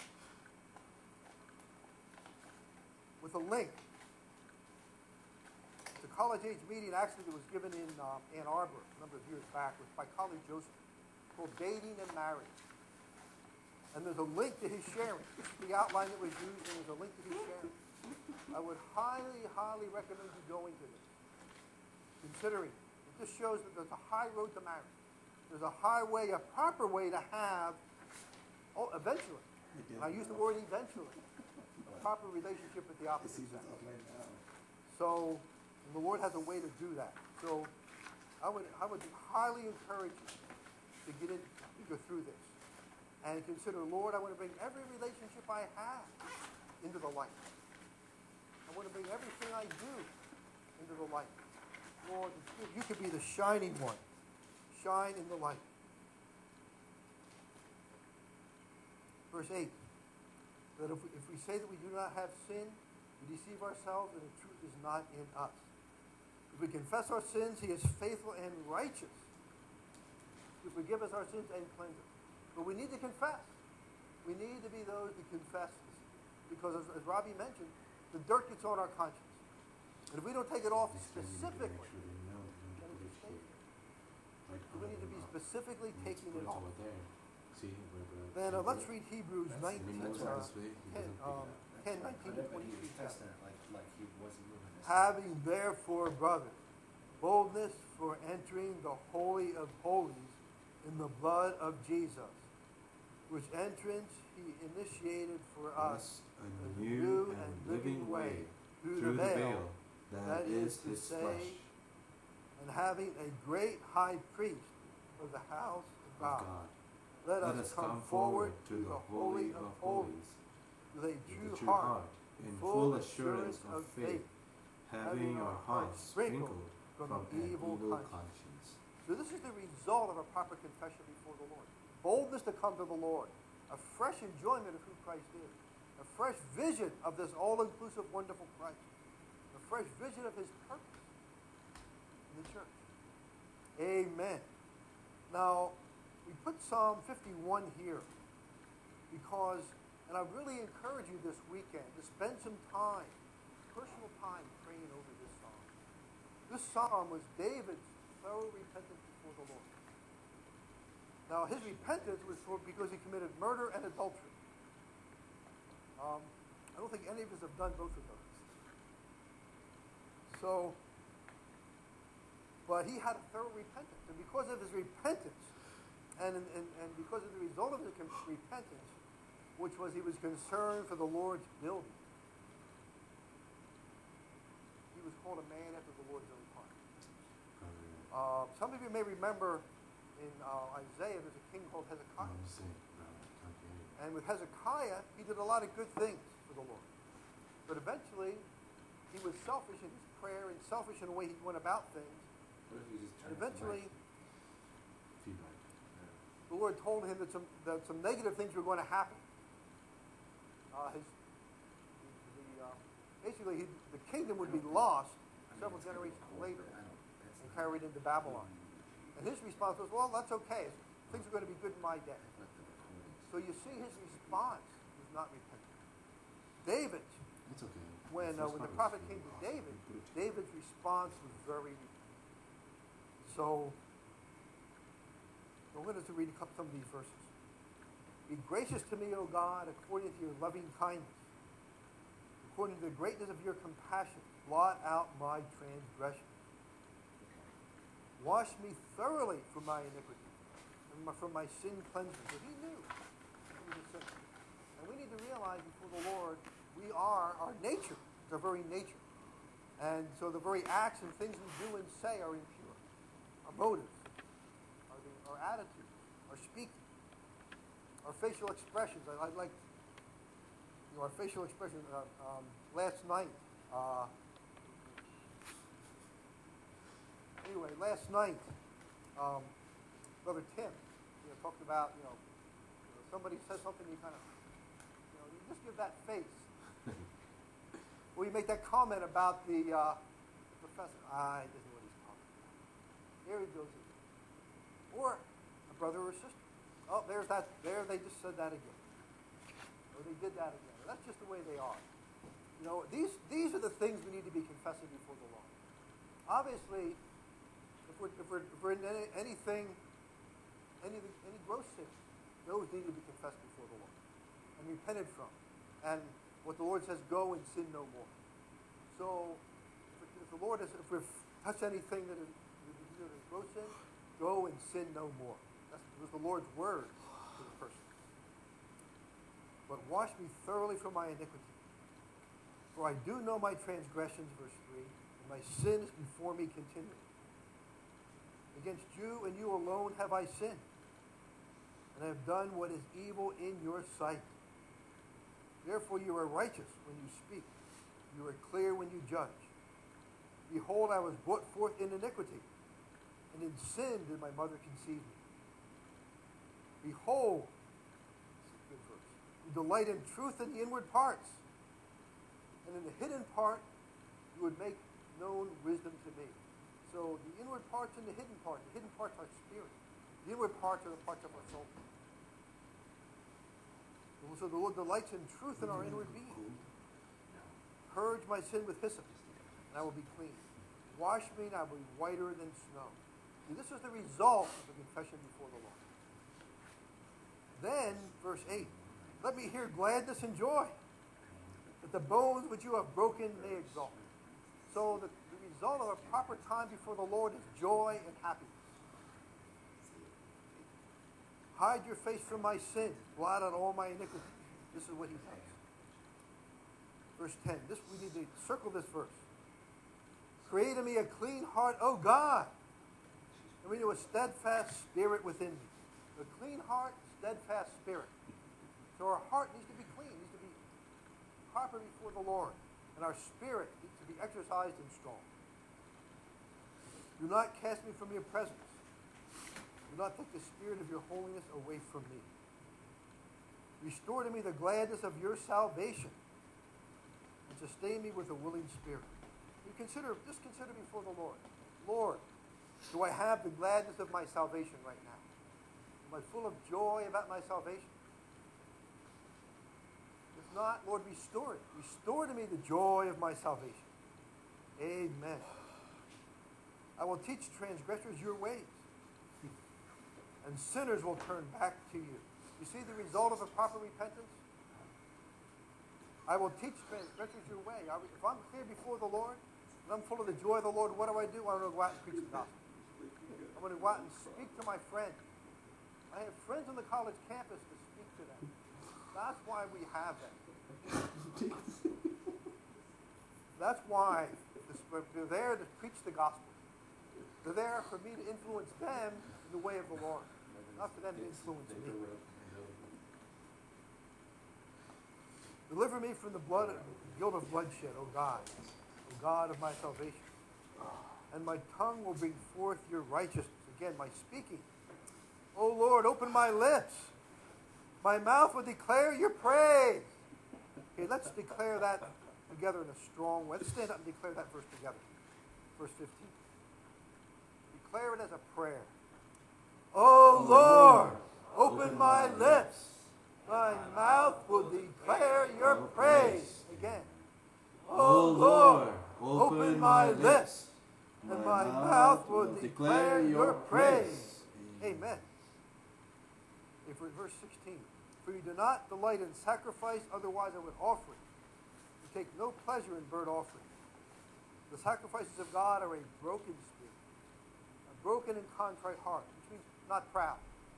with a link. It's a college-age meeting actually that was given in uh, Ann Arbor a number of years back, was by colleague Joseph, called Dating and Marriage. And there's a link to his sharing. This is the outline that was used, and there's a link to his sharing. I would highly, highly recommend you going to this, considering it just shows that there's a high road to marriage. There's a highway, a proper way to have, oh, eventually, and I use the word eventually, a proper relationship with the opposite sex. So the Lord has a way to do that. So I would, I would highly encourage you to get in, to go through this, and consider, Lord, I want to bring every relationship I have into the light. I want to bring everything I do into the light. Lord, you could be the shining one. Shine in the light. Verse eight. That if we, if we say that we do not have sin, we deceive ourselves and the truth is not in us. If we confess our sins, he is faithful and righteous to forgive us our sins and cleanse us. But we need to confess. We need to be those that confess. Because as, as Robbie mentioned, the dirt gets on our conscience. And if we don't take it off specifically, then it stays there. So we need to be specifically taking it off. Then uh, let's read Hebrews nineteen, uh, ten, um, ten, nineteen to twenty-three. Having therefore, brothers, boldness for entering the Holy of Holies in the blood of Jesus, which entrance he initiated for us a new and living way through the veil, that is to say, and having a great high priest of the house of God, let us come forward to the Holy of Holies with a true heart, in full assurance of faith, having our hearts sprinkled from evil conscience. So this is the result of a proper confession before the Lord. Boldness to come to the Lord. A fresh enjoyment of who Christ is. A fresh vision of this all-inclusive, wonderful Christ. A fresh vision of his purpose in the church. Amen. Now, we put Psalm fifty-one here because, and I really encourage you this weekend to spend some time, personal time, praying over this psalm. This psalm was David's thorough repentance before the Lord. Now, his repentance was for because he committed murder and adultery. Um, I don't think any of us have done both of those. So, but he had a thorough repentance. And because of his repentance, and, and, and because of the result of his repentance, which was he was concerned for the Lord's building, he was called a man after the Lord's own heart. Uh, some of you may remember in uh, Isaiah, there's a king called Hezekiah. And with Hezekiah, he did a lot of good things for the Lord. But eventually, he was selfish in his prayer and selfish in the way he went about things. And eventually, the Lord told him that some, that some negative things were going to happen. Uh, his, the, uh, basically, he, the kingdom would be lost several generations later and carried into Babylon. And his response was, well, that's okay. Things are going to be good in my day. So you see his response was not repentance. David, It's okay. when, uh, when the prophet came to David, David's response was very repentant. So, I wanted to read a couple some of these verses. Be gracious to me, O God, according to your loving kindness. According to the greatness of your compassion, blot out my transgression. Wash me thoroughly from my iniquity, and my, from my sin cleanse me. So he knew he was a sinner. And we need to realize before the Lord, we are, our nature, it's our very nature. And so the very acts and things we do and say are impure. Our motives, our, the, our attitudes, our speaking, our facial expressions. I, I like, you know, our facial expressions. Uh, um, last night, uh, anyway, last night, um, Brother Tim, you know, talked about, you know, you know, somebody says something, you kind of, you know, you just give that face. Or you make that comment about the uh, professor. Ah, he doesn't know what he's talking about. There he goes again. Or a brother or sister. Oh, there's that. There they just said that again. Or they did that again. That's just the way they are. You know, these these are the things we need to be confessing before the Lord. Obviously, if we're if we're, if we're in any, anything, any any gross sin, those need to be confessed before the Lord and repented from. And what the Lord says, go and sin no more. So, if, if the Lord has, if we've touched anything that is, that is gross sin, go and sin no more. That's was the Lord's word to the person. But wash me thoroughly from my iniquity. For I do know my transgressions, verse three, and my sin is before me continually. Against you and you alone have I sinned, and I have done what is evil in your sight. Therefore you are righteous when you speak. You are clear when you judge. Behold, I was brought forth in iniquity, and in sin did my mother conceive me. Behold, this is a good verse, you delight in truth in the inward parts, and in the hidden part you would make known wisdom to me. So the inward parts and the hidden part. The hidden parts are spirit. The inward parts are the parts of our soul. So the Lord delights in truth in our inward being. Purge my sin with hyssop, and I will be clean. Wash me, and I will be whiter than snow. See, this is the result of the confession before the Lord. Then, verse eight, let me hear gladness and joy, that the bones which you have broken may exalt. So the, the result of a proper time before the Lord is joy and happiness. Hide your face from my sins. Blot out all my iniquity. This is what he does. Verse ten. This we need to circle this verse. Create in me a clean heart, O God, and renew a steadfast spirit within me. A clean heart, steadfast spirit. So our heart needs to be clean, needs to be proper before the Lord, and our spirit needs to be exercised and strong. Do not cast me from your presence. Do not take the spirit of your holiness away from me. Restore to me the gladness of your salvation, and sustain me with a willing spirit. You consider, just consider before the Lord. Lord, do I have the gladness of my salvation right now? Am I full of joy about my salvation? If not, Lord, restore it. Restore to me the joy of my salvation. Amen. I will teach transgressors your ways, and sinners will turn back to you. You see the result of a proper repentance? I will teach transgressors your way. If I'm clear before the Lord, and I'm full of the joy of the Lord, what do I do? I'm going to go out and preach the gospel. I'm going to go out and speak to my friends. I have friends on the college campus to speak to them. That's why we have them. That's why they're there to preach the gospel. They're there for me to influence them in the way of the Lord, not for them to influence me. Deliver me from the blood, guilt of bloodshed, O God, O God of my salvation. And my tongue will bring forth your righteousness. Again, my speaking. Oh Lord, open my lips. My mouth will declare your praise. Okay, let's declare that together in a strong way. Let's stand up and declare that verse together. Verse fifteen. Declare it as a prayer. Oh Lord, open my lips. My mouth will declare your praise. Again. Oh Lord, open my lips. And my mouth will declare your praise. Amen. Okay, for verse sixteen. For you do not delight in sacrifice, otherwise I would offer it. You take no pleasure in burnt offering. The sacrifices of God are a broken spirit, a broken and contrite heart, which means not proud.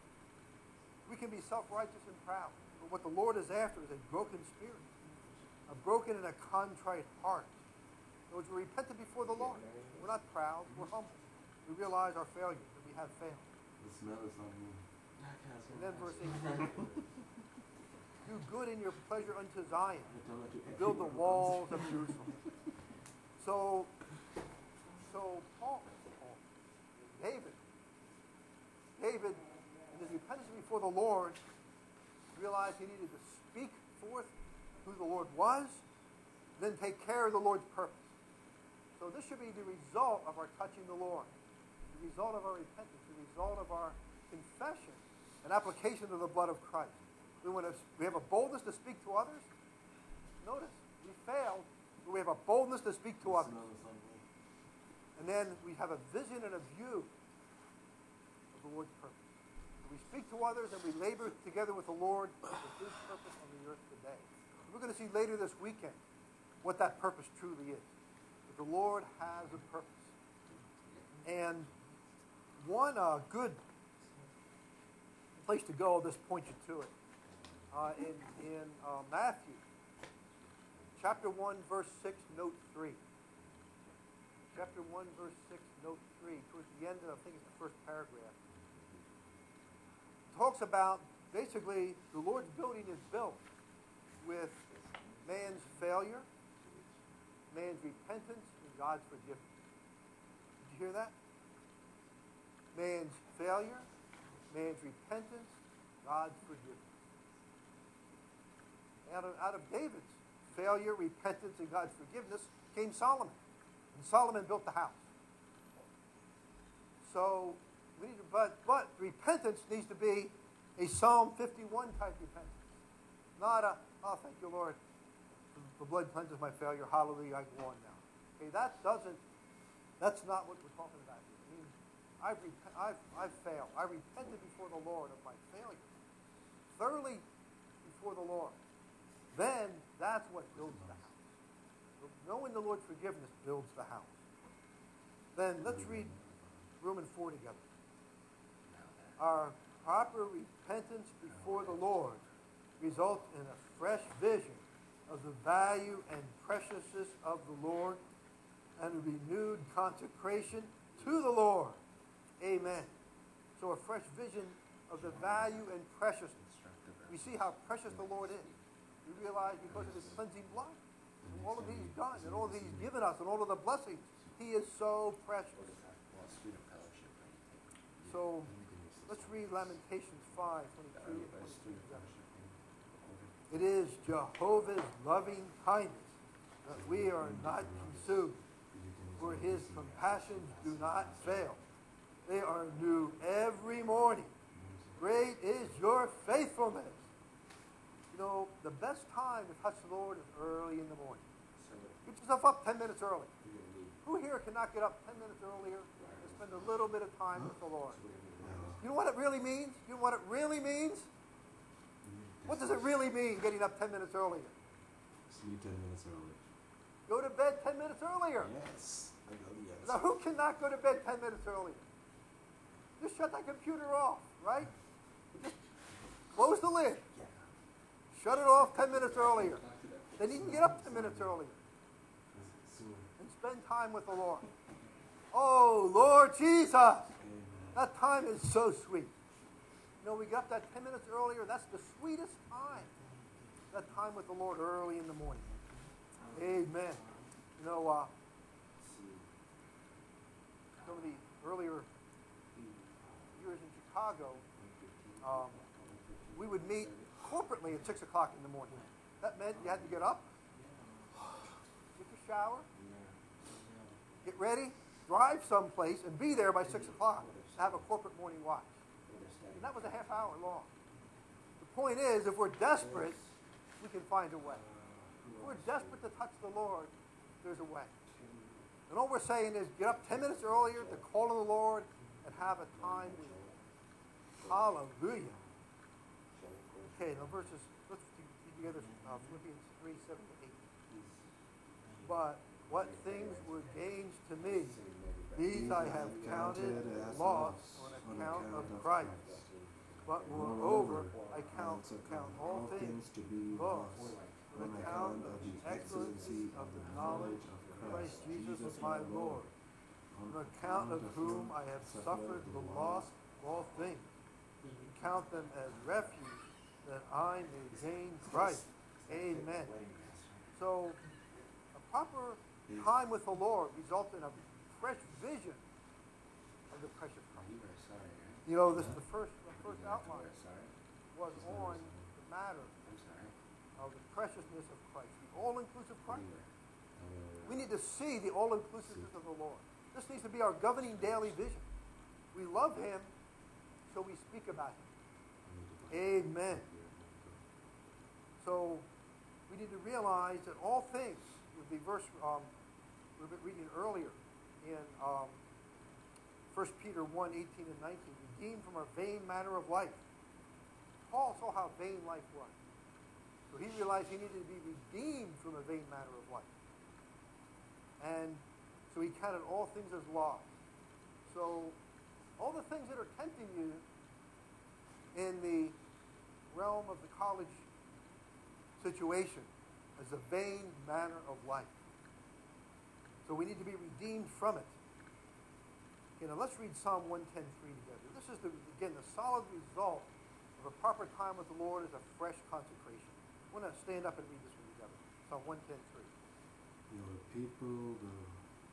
We can be self-righteous and proud, but what the Lord is after is a broken spirit, a broken and a contrite heart. In other words, we're repentant before the Lord. We're not proud, we're humble. We realize our failure, that we have failed. The smell is on me. And then verse eighteen. Do good in your pleasure unto Zion. Build the walls of Jerusalem. So, so Paul, Paul, David, David, in his repentance before the Lord, realized he needed to speak forth who the Lord was, then take care of the Lord's purpose. So this should be the result of our touching the Lord, the result of our repentance, the result of our confession and application of the blood of Christ. We, want to, we have a boldness to speak to others. Notice, we failed, but we have a boldness to speak to others. And then we have a vision and a view of the Lord's purpose. We speak to others and we labor together with the Lord for His purpose on the earth today. We're going to see later this weekend what that purpose truly is. But the Lord has a purpose. And one uh, good place to go, I'll just point you to it. Uh, in in uh, Matthew, chapter one, verse six, note three. Chapter one, verse six, note three. Towards the end of, I think it's the first paragraph. Talks about, basically, the Lord's building is built with man's failure, man's repentance, and God's forgiveness. Did you hear that? Man's failure, man's repentance, God's forgiveness. Out of, out of David's failure, repentance, and God's forgiveness came Solomon. And Solomon built the house. So, we need to, but, but repentance needs to be a Psalm fifty-one type repentance. Not a, oh, thank you, Lord. The blood cleanses my failure. Hallelujah, I go on now. Okay, that doesn't, that's not what we're talking about here. I mean, I've, rep- I've, I've failed. I repented before the Lord of my failure. Thoroughly before the Lord. Then that's what builds the house. Knowing the Lord's forgiveness builds the house. Then let's read Romans four together. Our proper repentance before the Lord results in a fresh vision of the value and preciousness of the Lord and a renewed consecration to the Lord. Amen. So a fresh vision of the value and preciousness. We see how precious the Lord is. We realize because of His cleansing blood, and all of He's done, and all that He's given us, and all of the blessings, He is so precious. So let's read Lamentations five, twenty-two and twenty-three. It is Jehovah's loving kindness that we are not consumed, for His compassions do not fail. They are new every morning. Great is your faithfulness. You know, the best time to touch the Lord is early in the morning. Get yourself up ten minutes early. Who here cannot get up ten minutes earlier and spend a little bit of time with the Lord? You know what it really means? You know what it really means? What does it really mean, getting up ten minutes earlier? Sleep ten minutes early. Go to bed ten minutes earlier. Yes. I go yes. Now, who cannot go to bed ten minutes earlier? Just shut that computer off, right? Just close the lid. Shut it off ten minutes earlier. Then you can get up ten minutes earlier and spend time with the Lord. Oh, Lord Jesus. Amen. That time is so sweet. You know, we got that ten minutes earlier. That's the sweetest time. That time with the Lord early in the morning. Amen. You know, uh, some of the earlier years in Chicago, um, we would meet corporately at six o'clock in the morning. That meant you had to get up, get your shower, get ready, drive someplace, and be there by six o'clock to have a corporate morning watch. And that was a half hour long. The point is, if we're desperate, we can find a way. If we're desperate to touch the Lord, there's a way. And all we're saying is get up ten minutes earlier to call on the Lord and have a time with Him. Hallelujah. Okay, now verses, let's read together uh, Philippians three, seven to eight. But what things were gains to me, these I have counted as loss on account of Christ. But moreover, I count, count all things to be loss on account of the excellency of the knowledge of Christ Jesus my Lord, on account of whom I have suffered the loss of all things, and count them as refuge, that I may gain Christ. Amen. So, a proper time with the Lord results in a fresh vision of the precious Christ. You know, this is the first, the first outline was on the matter of the preciousness of Christ, the all-inclusive Christ. We need to see the all-inclusiveness of the Lord. This needs to be our governing daily vision. We love Him, so we speak about Him. Amen. So we need to realize that all things, with the verse um, we were reading earlier in um, First Peter one, eighteen and nineteen, redeemed from our vain manner of life. Paul saw how vain life was. So he realized he needed to be redeemed from a vain manner of life. And so he counted all things as loss. So all the things that are tempting you in the realm of the college situation as a vain manner of life. So we need to be redeemed from it. Okay, now let's read Psalm one ten three together. This is, the, again, the solid result of a proper time with the Lord is a fresh consecration. I want to stand up and read this one together. Psalm one ten three. Your people will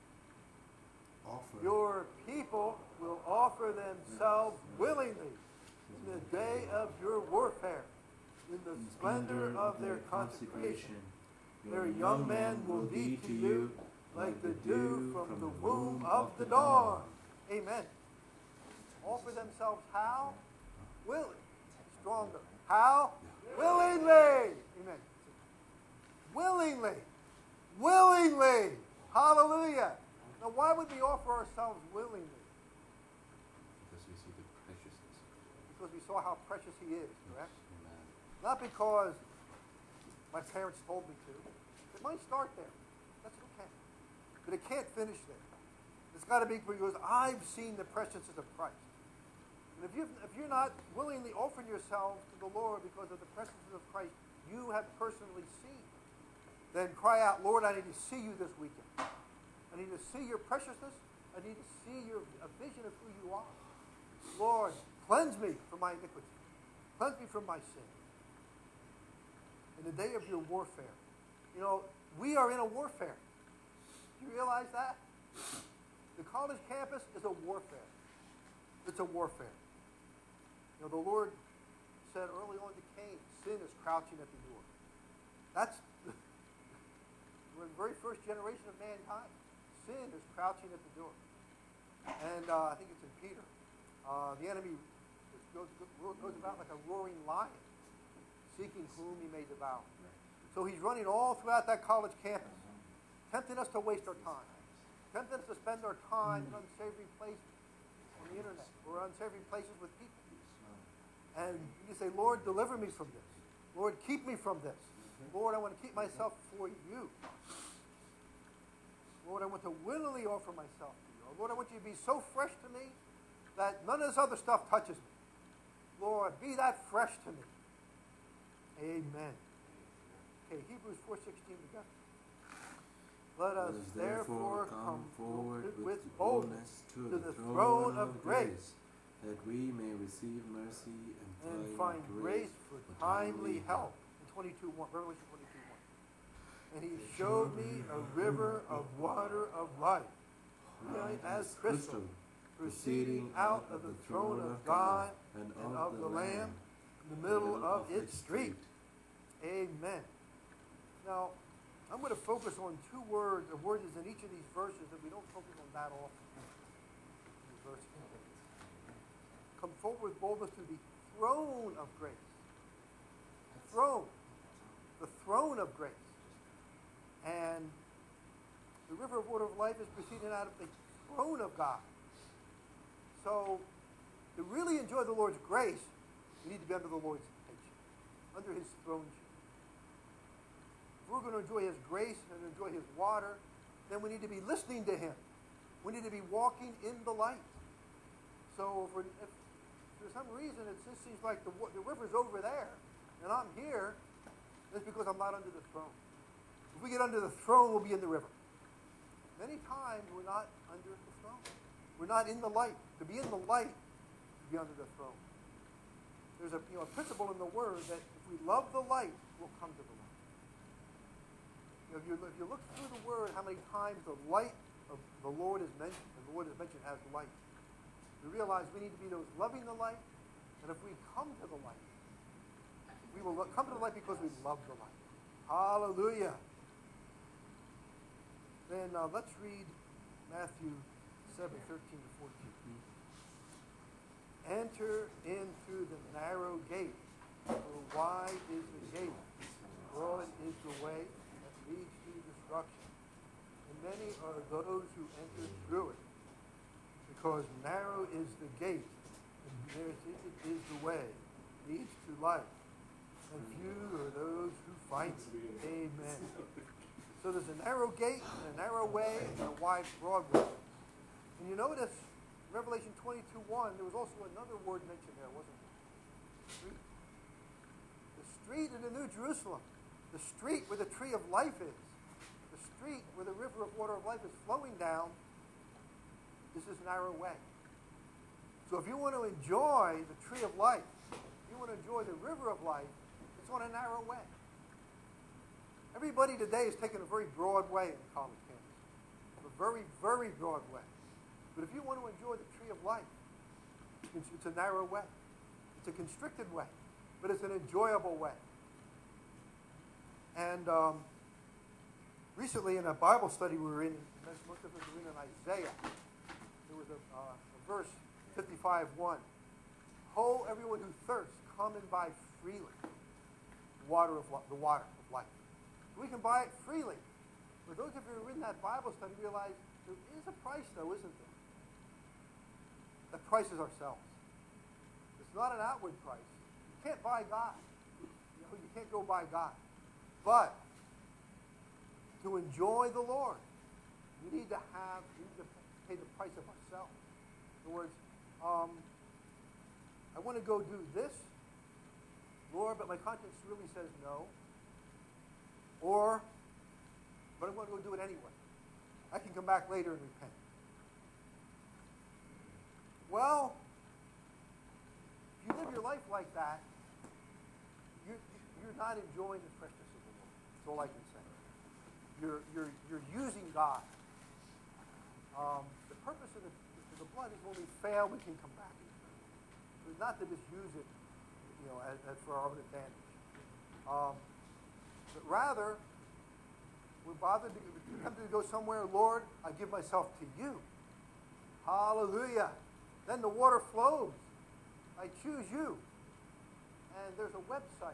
offer. Your people will offer themselves willingly in the day of your warfare, in the splendor of their consecration. Their young men will be to you like the dew from the womb of the dawn. Amen. Offer themselves how? Willingly. Stronger. How? Willingly. Amen. Willingly. Willingly. Hallelujah. Now, why would we offer ourselves willingly? Because we see the preciousness. Because we saw how precious He is, correct? Amen. Not because my parents told me to. It might start there. That's okay. But it can't finish there. It's got to be because I've seen the preciousness of Christ. And if, you've, if you're not willingly offering yourselves to the Lord because of the preciousness of Christ you have personally seen, then cry out, Lord, I need to see you this weekend. I need to see your preciousness. I need to see your a vision of who you are. Lord, cleanse me from my iniquity. Cleanse me from my sin. In the day of your warfare. You know, we are in a warfare. Do you realize that? The college campus is a warfare. It's a warfare. You know, the Lord said early on to Cain, sin is crouching at the door. That's, we're in the very first generation of mankind. Sin is crouching at the door. And uh, I think it's in Peter. Uh, the enemy goes, goes about like a roaring lion, seeking whom he may devour. So he's running all throughout that college campus, tempting us to waste our time, tempting us to spend our time in unsavory places on the internet or unsavory places with people. And you say, Lord, deliver me from this. Lord, keep me from this. Lord, I want to keep myself for you. Lord, I want to willingly offer myself to you. Lord, I want you to be so fresh to me that none of this other stuff touches me. Lord, be that fresh to me. Amen. Okay, Hebrews four sixteen together. Let us therefore come forward with boldness to the throne of grace, that we may receive mercy and, and find grace for timely help. In twenty-two one, Revelation twenty-two one. And he showed me a river of water of life, bright as crystal, proceeding out of the throne of God and of the Lamb, in the middle of its street. Amen. Now, I'm going to focus on two words, or words in each of these verses that we don't focus on that often. These verses. Come forward with boldness to the throne of grace. Throne. The throne of grace. And the river of water of life is proceeding out of the throne of God. So, to really enjoy the Lord's grace, we need to be under the Lord's headship, under His throneship. If we're going to enjoy His grace and enjoy His water, then we need to be listening to Him. We need to be walking in the light. So, if, we're, if for some reason it just seems like the, the river's over there, and I'm here, it's because I'm not under the throne. If we get under the throne, we'll be in the river. Many times we're not under the throne. We're not in the light. To be in the light, to be under the throne. There's a, you know, a principle in the Word that if we love the light, we'll come to the light. You know, if, you, if you look through the Word, how many times the light of the Lord is mentioned, and the Lord is mentioned as light. We realize we need to be those loving the light, and if we come to the light, we will come to the light because we love the light. Hallelujah. Then uh, let's read Matthew seven, thirteen to fourteen. Enter into the narrow gate, for wide is the gate, broad is the way that leads to destruction, and many are those who enter through it. Because narrow is the gate, and there is the way, leads to life, and few are those who find it. Amen. So there's a narrow gate, and a narrow way, and a wide, broad way. And you notice, Revelation twenty-two one, there was also another word mentioned there, wasn't there? Street. The street in the New Jerusalem. The street where the tree of life is. The street where the river of water of life is flowing down is this narrow way. So if you want to enjoy the tree of life, if you want to enjoy the river of life, it's on a narrow way. Everybody today is taking a very broad way in the college campus. A very, very broad way. But if you want to enjoy the tree of life, it's, it's a narrow way. It's a constricted way. But it's an enjoyable way. And um, recently in a Bible study we were in, most of us were in Isaiah, there was a, uh, a verse, fifty-five one. Ho, everyone who thirsts, come and buy freely the water of, the water of life. We can buy it freely. For those of you who are in that Bible study, realize there is a price, though, isn't there? The price is ourselves. It's not an outward price. You can't buy God. You know, you can't go buy God. But to enjoy the Lord, we need to have, we need to pay the price of ourselves. In other words, um, I want to go do this, Lord, but my conscience really says no. Or, but I'm going to go do it anyway. I can come back later and repent. Well, if you live your life like that, you, you're not enjoying the freshness of the Lord. That's all I can say. You're, you're, you're using God. Um, the purpose of the, of the blood is when we fail, we can come back. It's not to just use it, you know, as, as for our own advantage. Um, But rather, we're bothered to, we're tempted to go somewhere, Lord, I give myself to you. Hallelujah. Then the water flows. I choose you. And there's a website.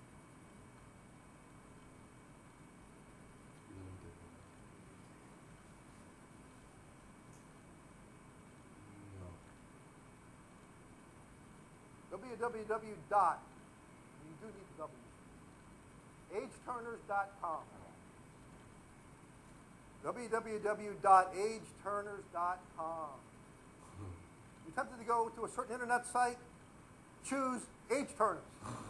www dot, you do need the W. age turners dot com. www dot age turners dot com. You're tempted to go to a certain internet site, choose Age Turners.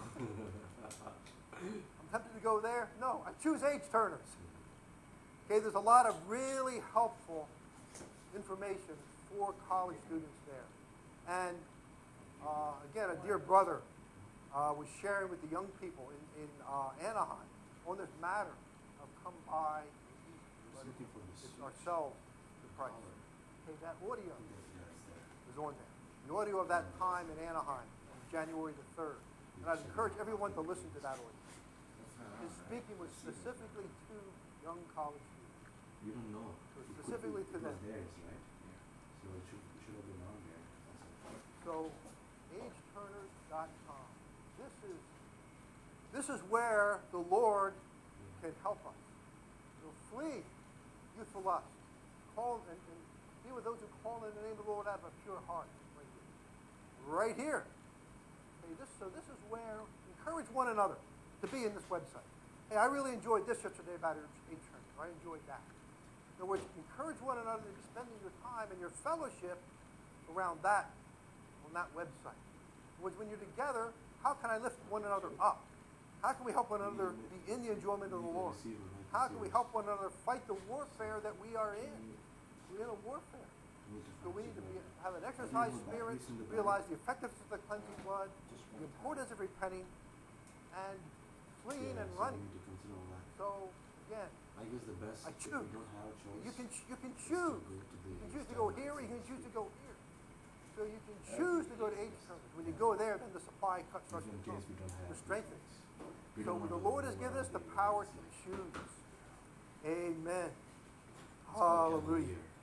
I'm tempted to go there. No, I choose Age Turners. Okay, there's a lot of really helpful information for college students there. And uh, again, a dear brother uh, was sharing with the young people in, in uh, Anaheim on this matter of come by and eat. But it's ourselves, the price. Okay, that audio. is on there. The audio of that time in Anaheim, on January the third. And I'd encourage everyone to listen to that audio. His speaking was specifically to young college students. You don't know. So It could specifically be- to it was them. theirs, right? So it should, it should have been on there. That's all. So, age turners dot com. This is, this is where the Lord can help us. So flee youthful lust. Call and, and be with those who call in the name of the Lord out of a pure heart. Right here. Right here. Okay, this, so this is where, encourage one another to be in this website. Hey, I really enjoyed this yesterday about age turners. I enjoyed that. In other words, encourage one another to be spending your time and your fellowship around that, on that website. In other words, when you're together, how can I lift one another up? How can we help one another be in the enjoyment of the Lord? How can we help one another fight the warfare that we are in? We're in a warfare. So we need to be, have an exercise spirit, realize the effectiveness of the cleansing blood, the importance of repenting, and fleeing and running. So, again, I guess the best I if choose. you don't have a choice. you can you can is to choose. go to the You can choose to go here, or you can choose to go here. So you can choose to go to age turners. When you go there, then the supply cut starts Just in to come. case we don't have The strength. We So don't the wanna Lord go has given us the around power the- to choose. Amen. It's called Hallelujah. Cavalier.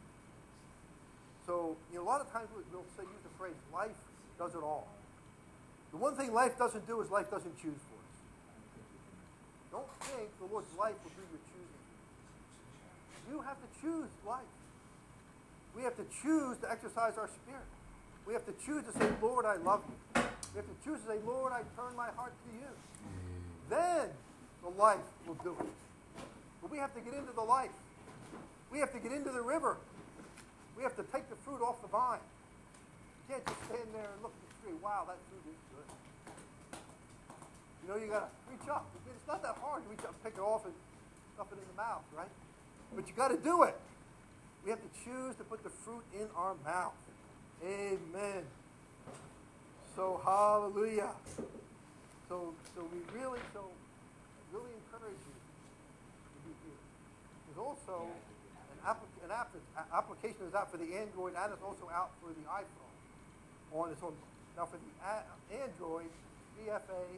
So, you know, a lot of times we- we'll say, use the phrase, life does it all. The one thing life doesn't do is life doesn't choose for us. Don't think the Lord's life will do your choosing. You have to choose life. We have to choose to exercise our spirit. We have to choose to say, Lord, I love you. We have to choose to say, Lord, I turn my heart to you. Then the life will do it. But we have to get into the life. We have to get into the river. We have to take the fruit off the vine. You can't just stand there and look at the tree. Wow, that fruit is good. You know, you got to reach up. It's not that hard to reach up, pick it off, and stuff it in the mouth, right? But you got to do it. We have to choose to put the fruit in our mouth. Amen. So, hallelujah. So, so we really, so, I really encourage you to be here. There's also an, applic- an app, a- application is out for the Android and it's also out for the iPhone. On its own. Now for the a- Android, B F A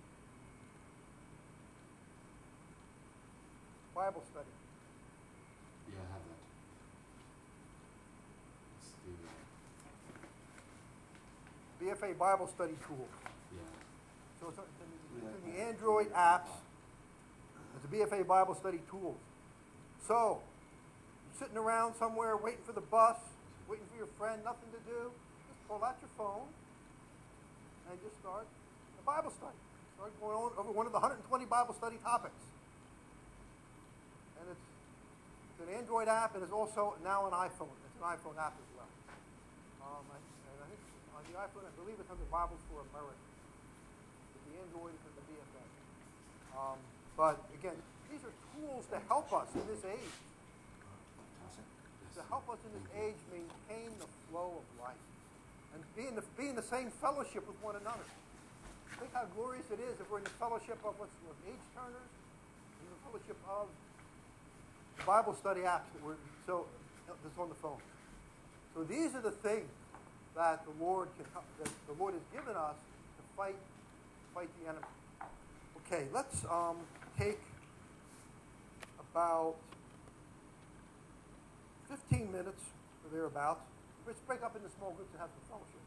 Bible study. Yeah, I have that. It's the, uh, B F A Bible study tool. yeah. So it's, it's, in, the, it's in the Android apps. It's a B F A Bible study tool. So, you're sitting around somewhere waiting for the bus, waiting for your friend, nothing to do, just pull out your phone and just start a Bible study. Start going on over one of the one hundred twenty Bible study topics. And it's, it's an Android app and it's also now an iPhone. It's an iPhone app as well. Um, I, and I think on the iPhone, I believe it's under Bibles for America. But the Android is under B F A. Um, but again, these are tools to help us in this age. To help us in this age maintain the flow of life. And be in the, be in the same fellowship with one another. Think how glorious it is if we're in the fellowship of what's of age turners, in the fellowship of Bible study apps that we're so that's on the phone. So these are the things that the Lord can help, that the Lord has given us to fight fight the enemy. Okay, let's um, take about fifteen minutes or thereabouts. Let's break up into small groups and have some fellowship.